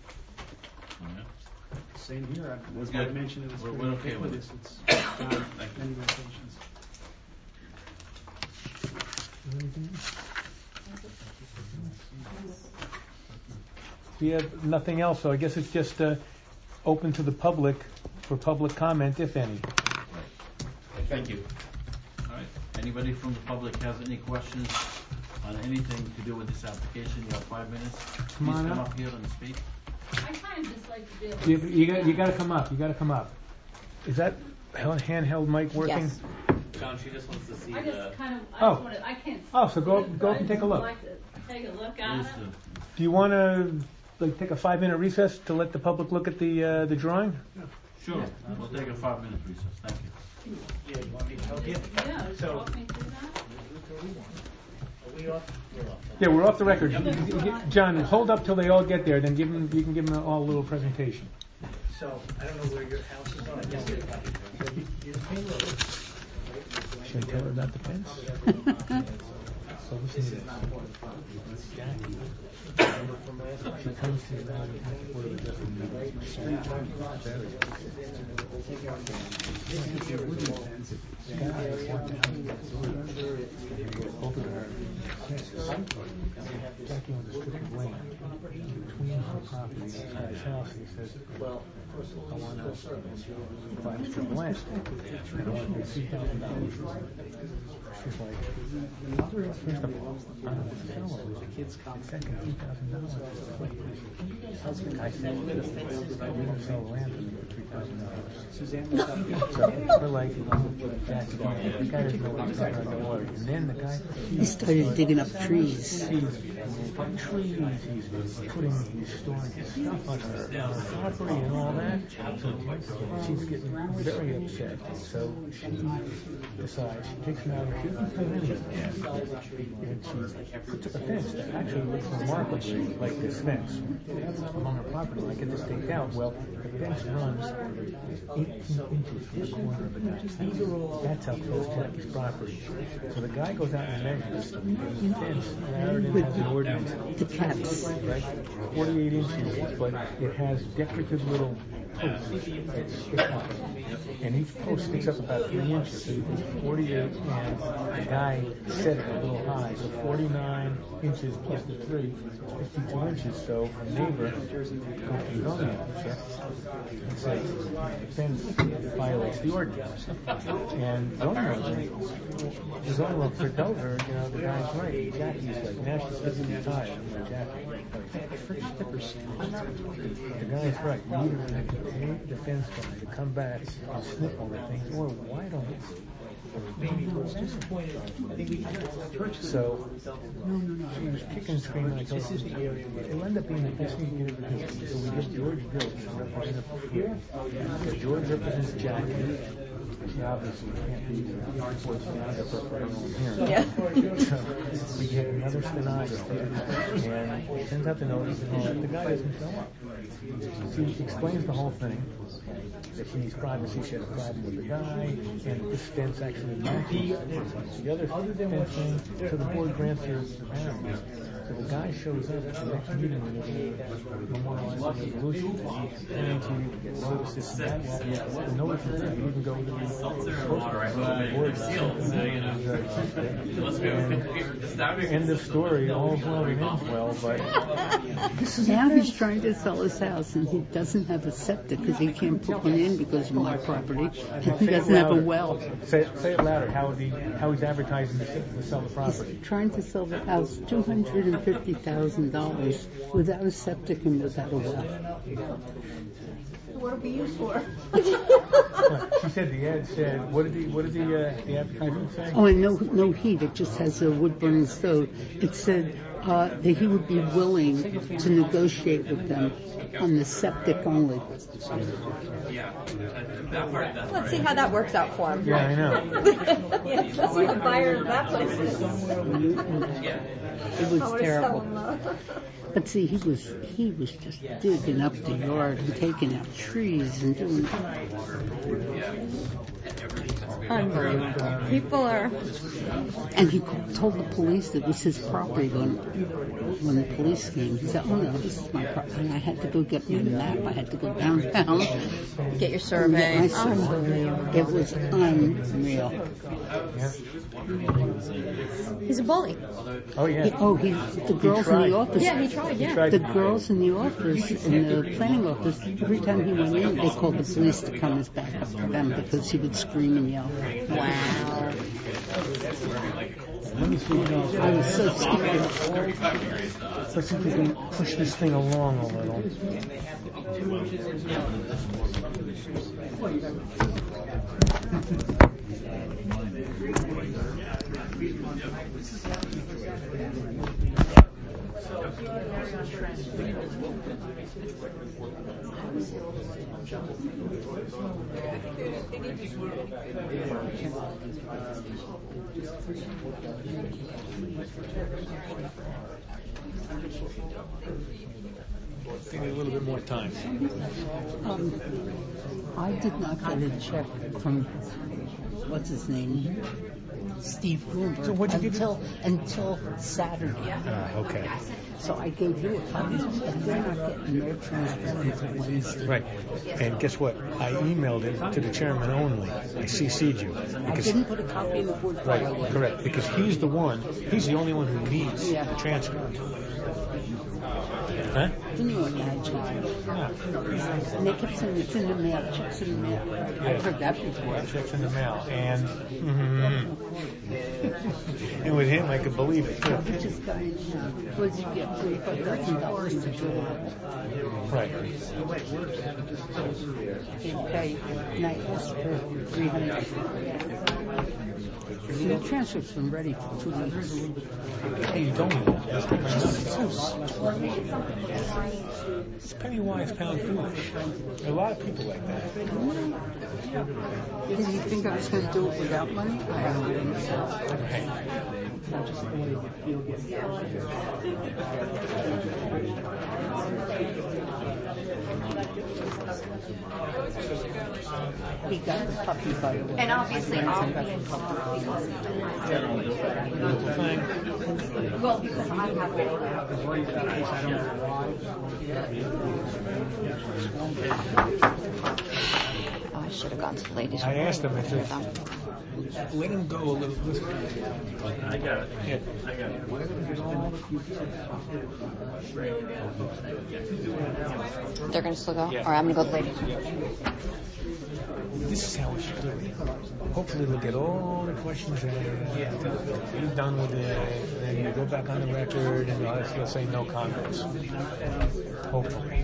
Same here, I- We're that's why I good. mentioned it was We're- pretty we're okay with ubiquitous. it. It's got Thank many locations. We have nothing else, so I guess it's just uh, open to the public for public comment, if any. Thank you. All right. Anybody from the public has any questions on anything to do with this application? You have five minutes. Come on Please come up. up here and speak. I kind of just like to be able to. You, you see got, you that. got to come up. You got to come up. Is that hel- handheld mic working? Yes. John, she just wants to see I the. just kind of, I Oh. just want to, I can't. Oh, so go- see it, go but up and I take a just look. like to Take a look at it. Do you want to like take a five minute recess to let the public look at the uh, the drawing? Sure. We'll take a five minute recess. Thank you. Yeah, you want me to help you? Yeah, just So- walk me through that. Are we off? We're off. Yeah, we're off the record. John, hold up till they all get there, then give them, you can give them all a little presentation. So, I don't know where your house is on, I guess it's got, so you- you pay road. Should I tell her about the fence? So listen to this. Jackie, she comes to the Board of Adjustment meetings. The guy is working out next door. Over to her. Jackie owns a strip of land between her property and his house. He says, well, I want to buy a strip of land. I want to see thousand dollars. She's like, first of all, I don't want to sell it. The kids come. Second, two thousand dollars. I said, we don't sell the land for three thousand dollars. So we're like, Jackie, the guy doesn't know what he's talking about. And then the guy, He started digging up trees. He's trees, he's putting, he's storing his stuff on her, on her property and all that. So she's getting very upset. So she decides, she takes him out, she doesn't pay anything. And she puts up a fence that actually looks remarkably like this fence along her property. I get this staked out. Well, the fence runs eighteen inches from the corner of it. That's how close Jackie's property. So the guy goes out and measures the fence. Raritan has an ordinance. The caps. Right? forty-eight inches, but it has decorative little posts that stick up. And each post sticks up about three inches. So you put forty-eight, and the guy set it a little high. So forty-nine inches plus the three, fifty-two inches. So a neighbor goes to the zoning officer and says, the fence violates the ordinance. And zoning officer, the zoning officer tells her, you know, the guy's right. Jackie's like, now she's fifty-five. I'm like, Jackie, forget the percentage. The guy's right. You either have to pay the fence guy to come back and snip all the things, or why don't you? So, No, no, no. she was kicking and screaming. I told her, it'll end up being the best thing you can ever do. So we get George Dilks to represent us here. So George represents Jackie. She obviously can't be the voice stenographer for everyone here. Yeah. So we get another stenographer, and she sends out the notice, and the guy doesn't show up. She explains the whole thing, that she needs privacy, she had a problem with the guy, and this fence actually matches the other fencing, so the board grants her the variance. So the guy shows up at the next meeting when they're going to memorialize the resolution, and he's planning to get notice this and that. Well, the notice is there, you can go to the board. End of story, all's well that ends well, but Now he's trying to sell his house and he doesn't have a septic because he can't put one in because of my property. And he doesn't have a well. Say it, say it louder, how, the, how he's advertising to to sell the property. He's trying to sell the house two hundred fifty thousand dollars without a septic and without a well. What are we used for? She said the ad said, what did the, what did the, uh, the advertisement say? Oh, and no, no heat. It just has a wood burning stove. It said uh, that he would be willing to negotiate with them on the septic only. Let's see how that works out for him. Yeah, I know. Yeah, let's see the buyer of that place. It was terrible. But see, he was he was just digging up the yard and taking out trees and doing. Unbelievable. People are. And he told the police that it was his property when when the police came. He said, "Oh no, this is my property." And I had to go get my map. I had to go downtown. Get your survey. Get my survey. It was unreal. He's a bully. Oh yeah. He, oh, he the girls in the office. Yeah, he tried. Yeah. He tried The to- girls in the office, in the planning office, every time he went in, they called the police to come as backup for them because he would scream and yell. Wow. Let me see. You know, I was so scared. let's see if we can push this thing along a little. Give me a little bit more time. Um, I did not get a check from, what's his name? Steve Bloomberg So what'd you give until, until Saturday. Ah, okay. So I gave you a copy, but they're not getting their transfer until Wednesday. Right. And guess what? I emailed it to the chairman only. I C C'd you. I didn't put a copy in the board file Right, yet. correct. Because he's the one, he's the only one who needs Yeah. the transfer. Huh? Can you imagine? Yeah. And they kept saying it's in the mail, checks in the mail. I've heard that before. Checks in the mail. And mm, and with him, I could believe it too. He just got in, uh, what did you get, thirty-five thousand dollars to do it. Right. They pay, and I asked for three hundred. And the transfer's been ready for two weeks. Hey, you don't know. That's my nonsense. It's penny wise, pound foolish. There are a lot of people like that. Did you think I was going to do it without money? I don't think so. He got the puppy, by the way. And obviously, My I'll grandson be got the puppy. Beautiful thing. well because I have it. Oh, I should have gone to the ladies' I room. asked him, I said, let him go a little. I got it. Yeah. I got it. They're going to still go? Yeah. All right, I'm going to go to the ladies' room. This is how we should do it. Hopefully they'll get all the questions and you're done with it, and then you go back on the record and they'll they'll say no comments. Hopefully.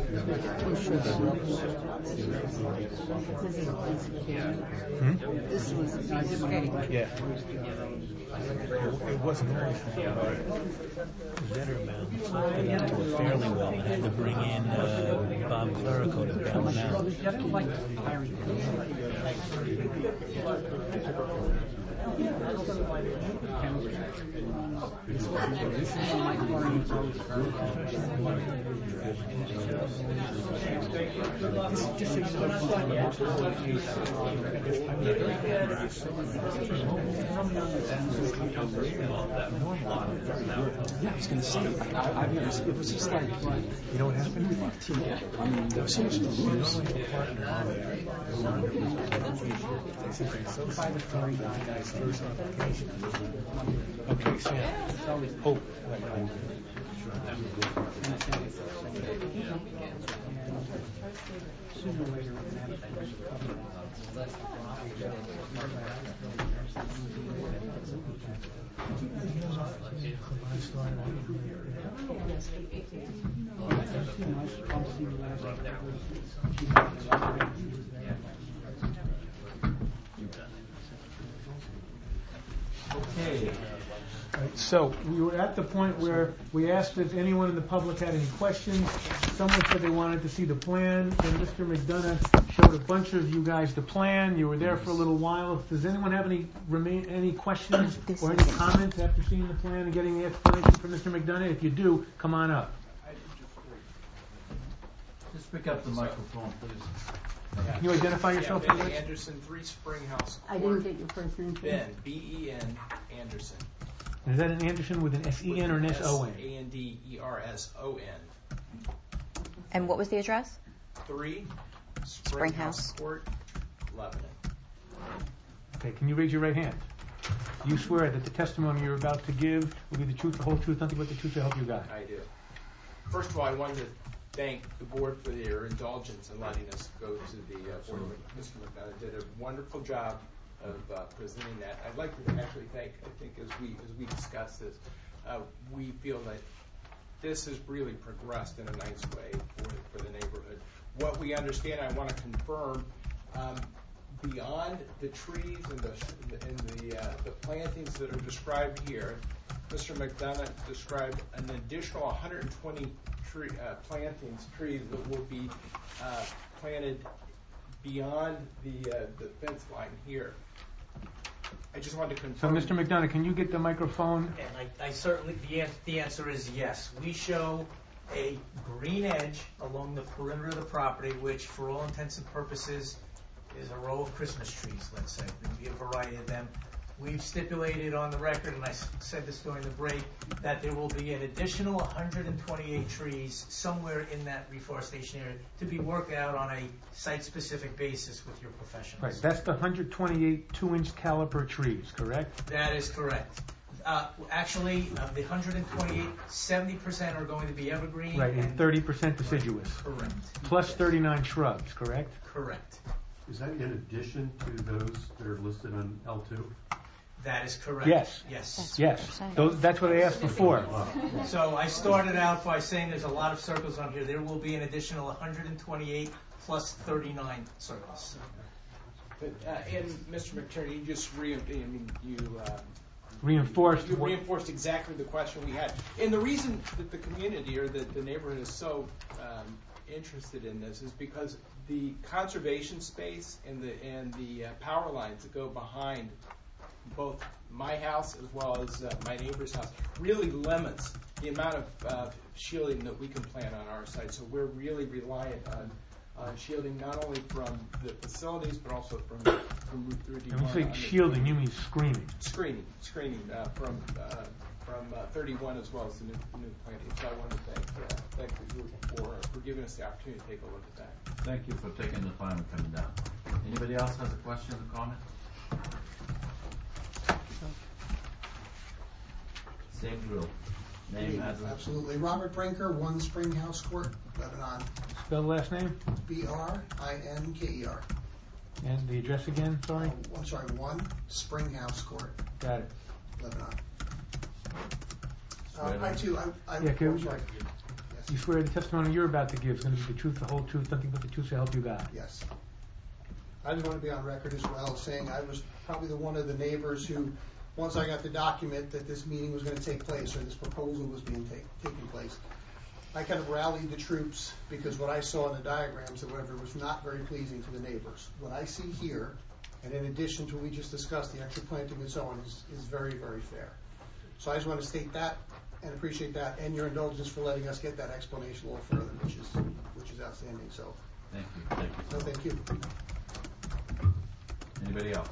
Hmm? This was nice money. Yeah. It wasn't always better about it to it fairly well. I had to bring in uh, Bob Clerico to bail him out. Yeah, I was going to say, I, I've never seen, it was just like, You know what happened? there was so much to lose. Okay, Sam. Oh, Okay. so we were at the point where we asked if anyone in the public had any questions. Someone said they wanted to see the plan, and Mister McDonough showed a bunch of you guys the plan. You were there for a little while. Does anyone have any remain any questions or any comments after seeing the plan and getting the explanation from Mister McDonough? If you do, come on up. Speak up the microphone, please. Can you identify yourself, Yeah, Ben please? Anderson, three Spring House I Court. didn't get your first name. please. Ben, B E N, Anderson. Is that an Anderson with an S E N or an S O N? S A N D E R S O N. And what was the address? Three Spring Spring House. House Court, Lebanon. Okay, can you raise your right hand? Do you swear that the testimony you're about to give will be the truth, the whole truth, nothing but the truth, so help you God? I do. First of all, I wanted to thank the board for their indulgence in letting us go to the uh, board. Mister McDonough did a wonderful job of uh, presenting that. I'd like to actually thank, I think as we as we discuss this, uh, we feel that this has really progressed in a nice way for, for the neighborhood. What we understand, I want to confirm, um, beyond the trees and the and the, uh, the plantings that are described here, Mister McDonough described an additional one hundred twenty tree, uh, plantings, trees that will be uh, planted beyond the uh, the fence line here. I just wanted to So, confirm. Mister McDonough, can you get the microphone? And I, I certainly, the, an- the answer is yes. We show a green edge along the perimeter of the property, which for all intents and purposes is a row of Christmas trees, let's say. There'll be a variety of them. We've stipulated on the record, and I s- said this during the break, that there will be an additional one hundred twenty-eight trees somewhere in that reforestation area to be worked out on a site-specific basis with your professionals. Right, that's the one hundred twenty-eight two-inch caliper trees, correct? That is correct. Uh, actually, of the one hundred twenty-eight, seventy percent are going to be evergreen. Right, and thirty percent deciduous. Correct. Plus thirty-nine shrubs, correct? Correct. Is that in addition to those that are listed on L two? That is correct. Yes. Yes. Yes, Those, that's what I asked before. So I started out by saying there's a lot of circles on here. There will be an additional one hundred twenty-eight plus thirty-nine circles. But, uh, and Mister McTierney, you just re- I mean, you uh, Reinforced. You what- reinforced exactly the question we had, and the reason that the community or the, the neighborhood is so um, interested in this is because the conservation space and the and the uh, power lines that go behind both my house as well as uh, my neighbor's house really limits the amount of uh, shielding that we can plant on our site. So we're really reliant on on shielding not only from the facilities but also from from Route thirty-one. And when you say shielding, you mean screening. Screening, screening uh, from uh, from uh, thirty-one as well as the new, new planting. So I want to thank uh, thank the group for for giving us the opportunity to take a look at that. Thank you for taking the time and coming down. Anybody else has a question or comment? Same drill. Name, address. Absolutely. Robert Brinker, One Spring House Court, Lebanon. Spell the last name? B R I N K E R. And the address again, sorry? Uh, I'm sorry, One Spring House Court, Got it. Lebanon. Uh, I too, I, I, Yeah, can I'm we- sorry. You swear the testimony you're about to give is going to be the truth, the whole truth, nothing but the truth, so help you God? Yes. I just want to be on record as well, saying I was probably the one of the neighbors who, once I got the document that this meeting was going to take place, or this proposal was being take, taking place, I kind of rallied the troops because what I saw in the diagrams, however, was not very pleasing to the neighbors. What I see here, and in addition to what we just discussed, the extra planting and so on, is, is very, very fair. So I just want to state that and appreciate that, and your indulgence for letting us get that explanation a little further, which is which is outstanding. So, Thank you. Thank you. no, thank you. Anybody else?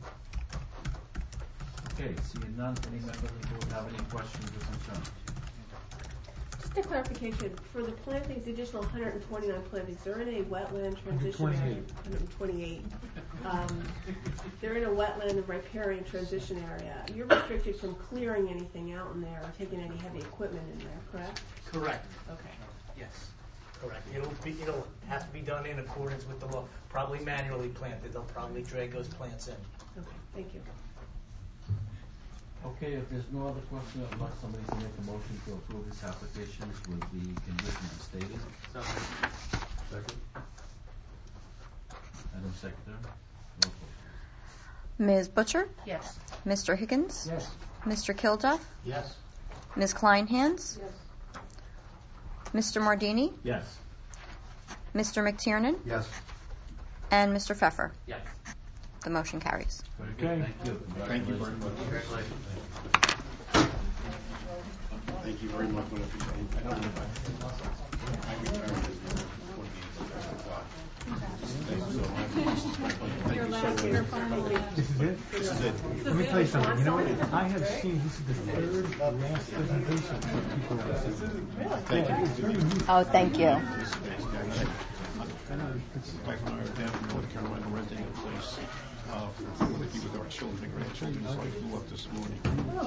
Okay, seeing none, any member of the board have any questions or concerns? Just a clarification, for the plantings, the additional one hundred twenty-nine plantings, they're in a wetland transition area. twenty-eight. one hundred twenty-eight. Um, they're in a wetland and riparian transition area. You're restricted from clearing anything out in there or taking any heavy equipment in there, correct? Correct. Okay. Yes. Correct. It'll be, it'll have to be done in accordance with the law. Probably manually planted. They'll probably drag those plants in. Okay, thank you. Okay, if there's no other question, I'd like somebody to make a motion to approve this application with the conditions stated. Second. Madam Secretary, roll call. Miz Butcher? Yes. Mister Higgins? Yes. Mister Kilduff? Yes. Miz Kleinhans? Yes. Mister Mardini? Yes. Mister McTiernan? Yes. And Mister Pfeffer? Yes. The motion carries. Very good, Okay. thank you. Thank you very much. Congratulations. Thank you very much. I don't know if I- I retired as of twenty eighteen. is it? This is it. Let me tell you something. You know what? I have seen this is the third last presentation for people. Thank Yeah, you. it's very useful. Oh, thank you. I know, it's like when I was down in North Carolina renting a place uh, for with you with our children and grandchildren, so I flew up this morning.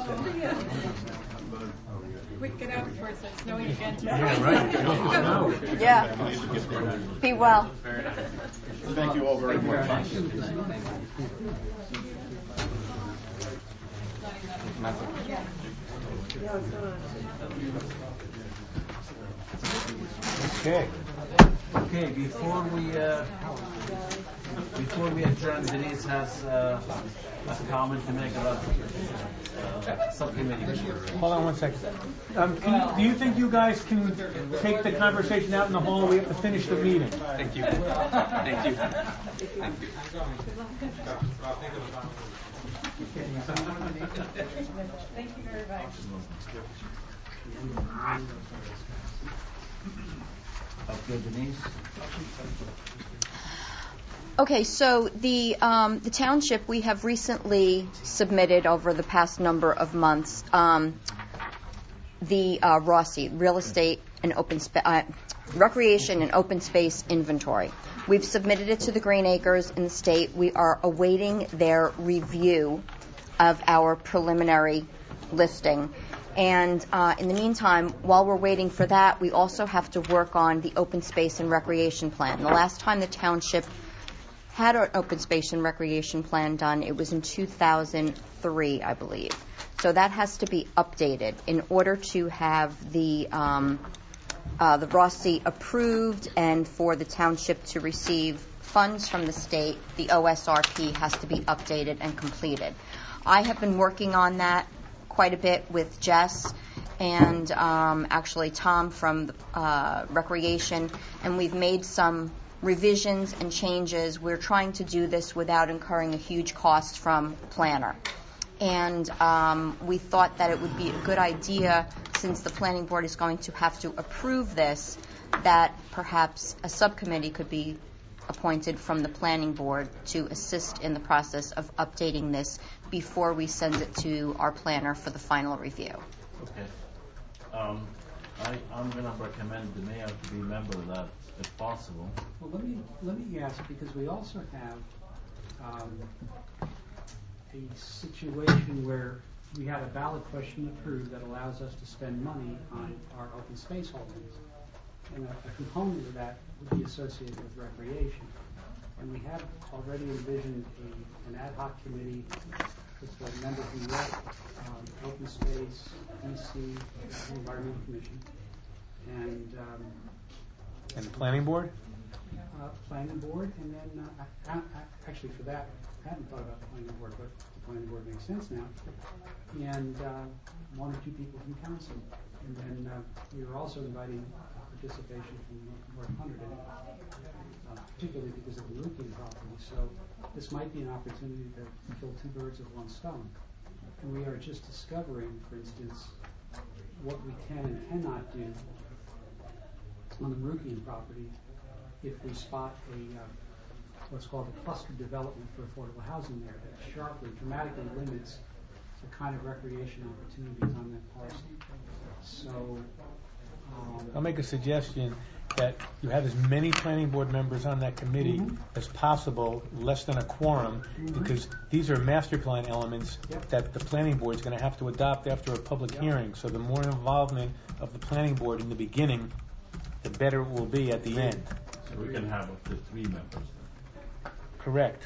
We get out before it starts snowing again. Yeah, right. No. Yeah. Be well. Thank you all very much. Okay. Okay, before we, uh, before we adjourn, Denise has uh, a comment to make about uh, subcommittee. Hold on one second. Um, can you, do you think you guys can take the conversation out in the hall? We have to finish the meeting. Thank you. Thank you. Thank you. Thank you very much. Okay, Denise. Okay, so the um, the township, we have recently submitted over the past number of months um, the uh, R O S I, Real Estate and Open Spa- uh, Recreation and Open Space Inventory. We've submitted it to the Green Acres in the state. We are awaiting their review of our preliminary listing. And uh, in the meantime, while we're waiting for that, we also have to work on the open space and recreation plan. The last time the township had an open space and recreation plan done, it was in two thousand three, I believe. So that has to be updated in order to have the um, uh, the R O S I approved and for the township to receive funds from the state. The O S R P has to be updated and completed. I have been working on that quite a bit with Jess and um, actually Tom from uh, Recreation, and we've made some revisions and changes. We're trying to do this without incurring a huge cost from Planner. And um, we thought that it would be a good idea, since the planning board is going to have to approve this, that perhaps a subcommittee could be appointed from the planning board to assist in the process of updating this before we send it to our planner for the final review. Okay. Um, I, I'm going to recommend the mayor to be a member of that, if possible. Well, let me let me ask, because we also have um, a situation where we had a ballot question approved that allows us to spend money on our open space holdings, and a, a component of that would be associated with recreation. And we have already envisioned a, an ad hoc committee with the members who rep, um, open space, D C, Environmental Commission, and um, And the planning board? uh, planning board, and then uh, I, I, actually for that, I hadn't thought about the planning board, but the planning board makes sense now. And uh, one or two people from council, and then uh, we are also inviting participation from North Hundred, uh, particularly because of the roofing property. So this might be an opportunity to kill two birds with one stone. And we are just discovering, for instance, what we can and cannot do on the Marukian property if we spot a uh, what's called a cluster development for affordable housing there that sharply, dramatically limits the kind of recreation opportunities on that parcel. So um, I'll make a suggestion that you have as many planning board members on that committee Mhm. as possible, less than a quorum, Mhm. because these are master plan elements Yep. that the planning board is going to have to adopt after a public Yep. hearing. So the more involvement of the planning board in the beginning, the better it will be at the end. So we can have up to three members. Correct.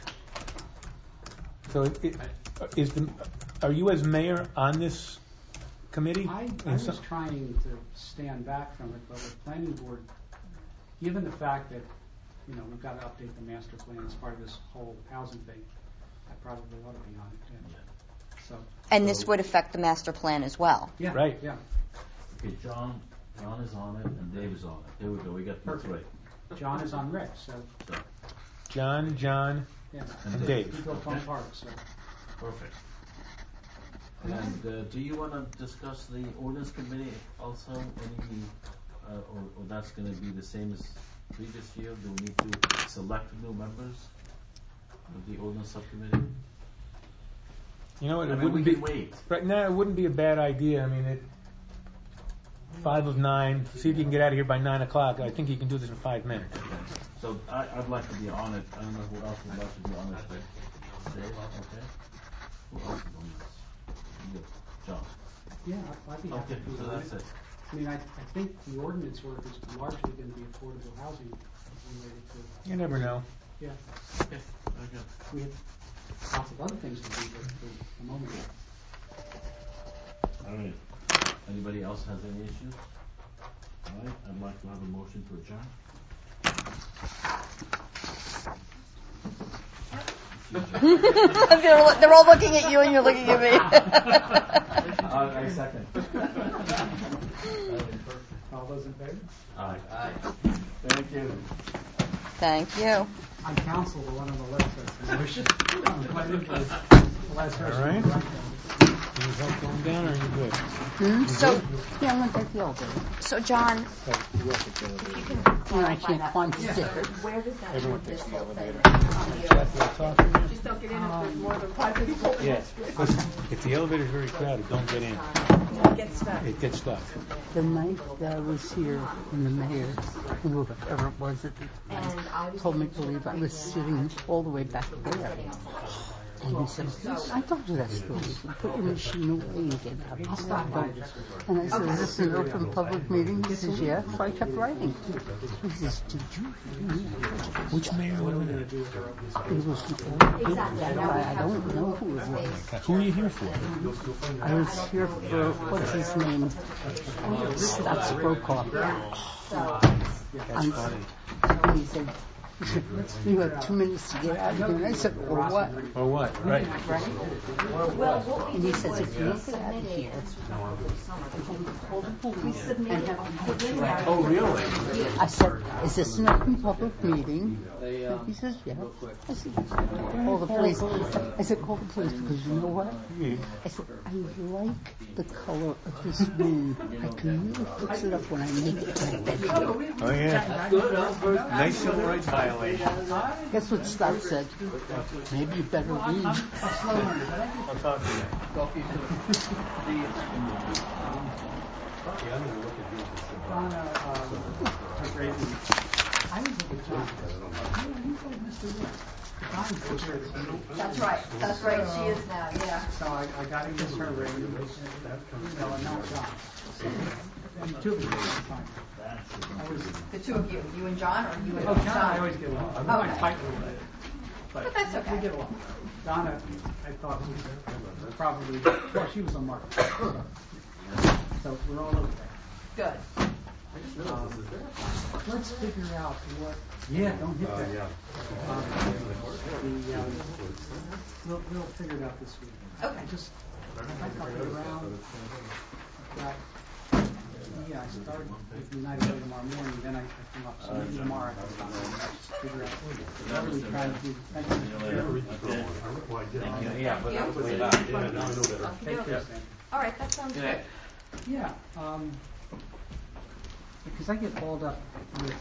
So it, it, is the, are you as mayor on this committee? I, I In was some- trying to stand back from it, but with planning board, given the fact that, you know, we've got to update the master plan as part of this whole housing thing, I probably ought to be on it. Yeah. So. And this would affect the master plan as well. Yeah. Right. Yeah. Okay, John, John is on it and Dave is on it. There we go. We got the three. John is on rec, so. So, John, John, Yeah. and He Dave. built Plum Park, so. perfect. And uh, do you want to discuss the ordinance committee also? Any, uh, or, or that's going to be the same as previous year? Do we need to select new members of the ordinance subcommittee? You know what? I It mean, wouldn't we be can wait. right now. It wouldn't be a bad idea. I mean, it, five of nine. See if you can get out of here by nine o'clock. I think you can do this in five minutes. So I, I'd like to be on it. I don't know who else would like to be on it. Say, okay. Who else is on this? You, John. Yeah, I'd be happy Okay, to do so that. that's it. I mean, I, I think the ordinance work is largely going to be affordable housing related to. You never know. Yeah. Okay, very good. We have lots of other things to do, but for the moment. All right. Anybody else has any issues? All right. I'd like to have a motion to adjourn. they're, they're all looking at you and you're looking at me. uh, I second. All those in favor? Aye. Aye. Thank you. Thank you. On council, the one on the left says motion. All right. Can you help going down, or are you good? Hmm? So, Yeah, I went back the elevator. so John, Oh, you have to go if you can No, I clarify can't that. climb the stairs. Where does that Everyone move takes this the whole thing? elevator. Kathy, I'll talk to you. Just don't get in if there's more than five people. Yes. Listen, if the elevator's very crowded, don't get in. Get stuck. It gets stuck. The night that I was here, and the mayor, whoever it was, at the And I was told me to leave, I was sitting all the way back there. And he said, I told you that story. You put your machine away and get out. He said, "Don't." And I said, is this an open public meeting? He says, yeah. So I kept writing. He says, did you hear me? Which mayor was it? It was the I, I don't know who it was. Who are you here for? I was here for, what's his name? Stotts Brokaw. That's funny. And he said, you have two minutes to get out of here. And I said, or what? Or what? Right. And he says, if you don't get out of here, call the police and have them put you out. Oh, really? I said, is this an open public meeting? He says, yeah. I said, call the police. I said, call the police because you know what? I said, I like the color of this room. I can really fix it up when I make it my bedroom. Oh, yeah. Nice civil rights violation. Guess what Stott said? Maybe you better read. I'll talk to you. Talk to you Donna, um, took Raven. I was with John. You told Mister Wood. That's right. That's right. She is now. Yeah. So I, I got in with her Raven. You know, and now John. And two of you, fine. I was, The two of you, you and John, or you and oh, John? John, I always get along. I'm Okay. going to fight a little bit. But, But that's okay. We get along. Donna, I thought was probably, well, she was on Mark. So we're all okay. Good. Um, let's figure out what. Yeah, don't hit that. Um, the, um, we'll, we'll figure it out this week. Okay. I just, I thought around. Got, yeah, I started with United Way tomorrow morning, then I, I come up, so maybe tomorrow I can just figure out what we try to do. Thank you. Thank you. Yeah, but that was way Yeah, back. now I know better. Okay, Take care, okay. Sam. All right, that sounds good. Yeah, um, because I get called up with,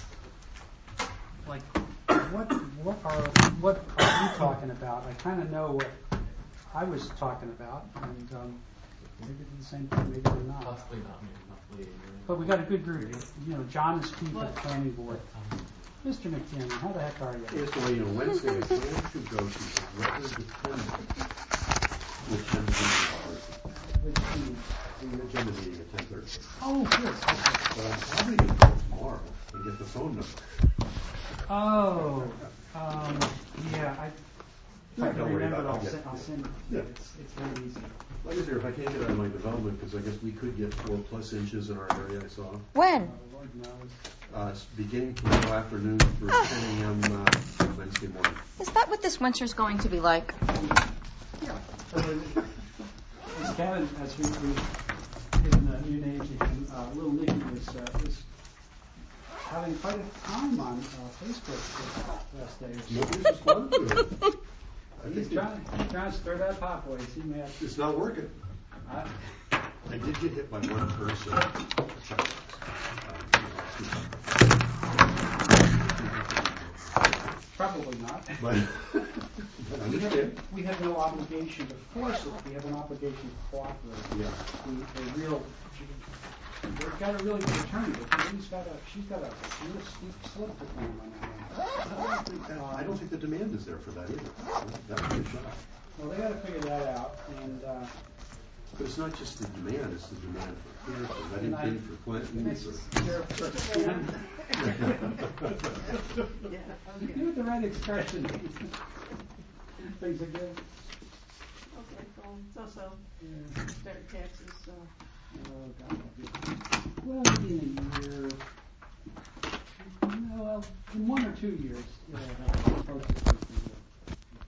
like, what, what are, what are you talking about? I kind of know what I was talking about, and, um, maybe they're the same thing, maybe they're not. Possibly not. But we got a good group. You know, John is chief of the planning board. Mister McTiernan, how the heck are you? Yes, well, you know, Wednesday, I plan to go to the record determinant, which ends Which means, in the agenda meeting at ten thirty. oh, good. But I'm probably going to go tomorrow and get the phone number. Oh, um, yeah, I, if I No, can don't worry remember, about it. I'll I'll get send, it. I'll send it. Yeah. It's, it's very easy. Like I said, if I can't get out of my development, because I guess we could get four plus inches in our area, I saw. When? Lord knows. Uh, it's beginning tomorrow afternoon for ten a.m. Uh, Wednesday morning. Is that what this winter's going to be like? Yeah. So, as Kevin, as we, we in the new age, again, uh, little Nicky was, uh, was having quite a time on uh, Facebook the last day or so. Nobody's responded to it. I He's think trying, he's trying to stir that pot boy. See, man. it's not working. I, I did get hit by one person. Probably not. But, but We have, understand. we have no obligation to force it, we have an obligation to cooperate. Yeah. The, the real, we've got a really good attorney, but she's got a, she's got a real steep slope to climb on that one. I don't think that, I don't think the demand is there for that either. That would be a shot. Well, they gotta figure that out, and, uh, But it's not just the demand, it's the demand for here, for And I- Reddington, for Clinton, for... You with the right expression. Things are good. Okay, well, so-so. Yeah. Better taxes, so. Oh, God. Well, maybe in a year. No, well, in one or two years, you'll have most of it.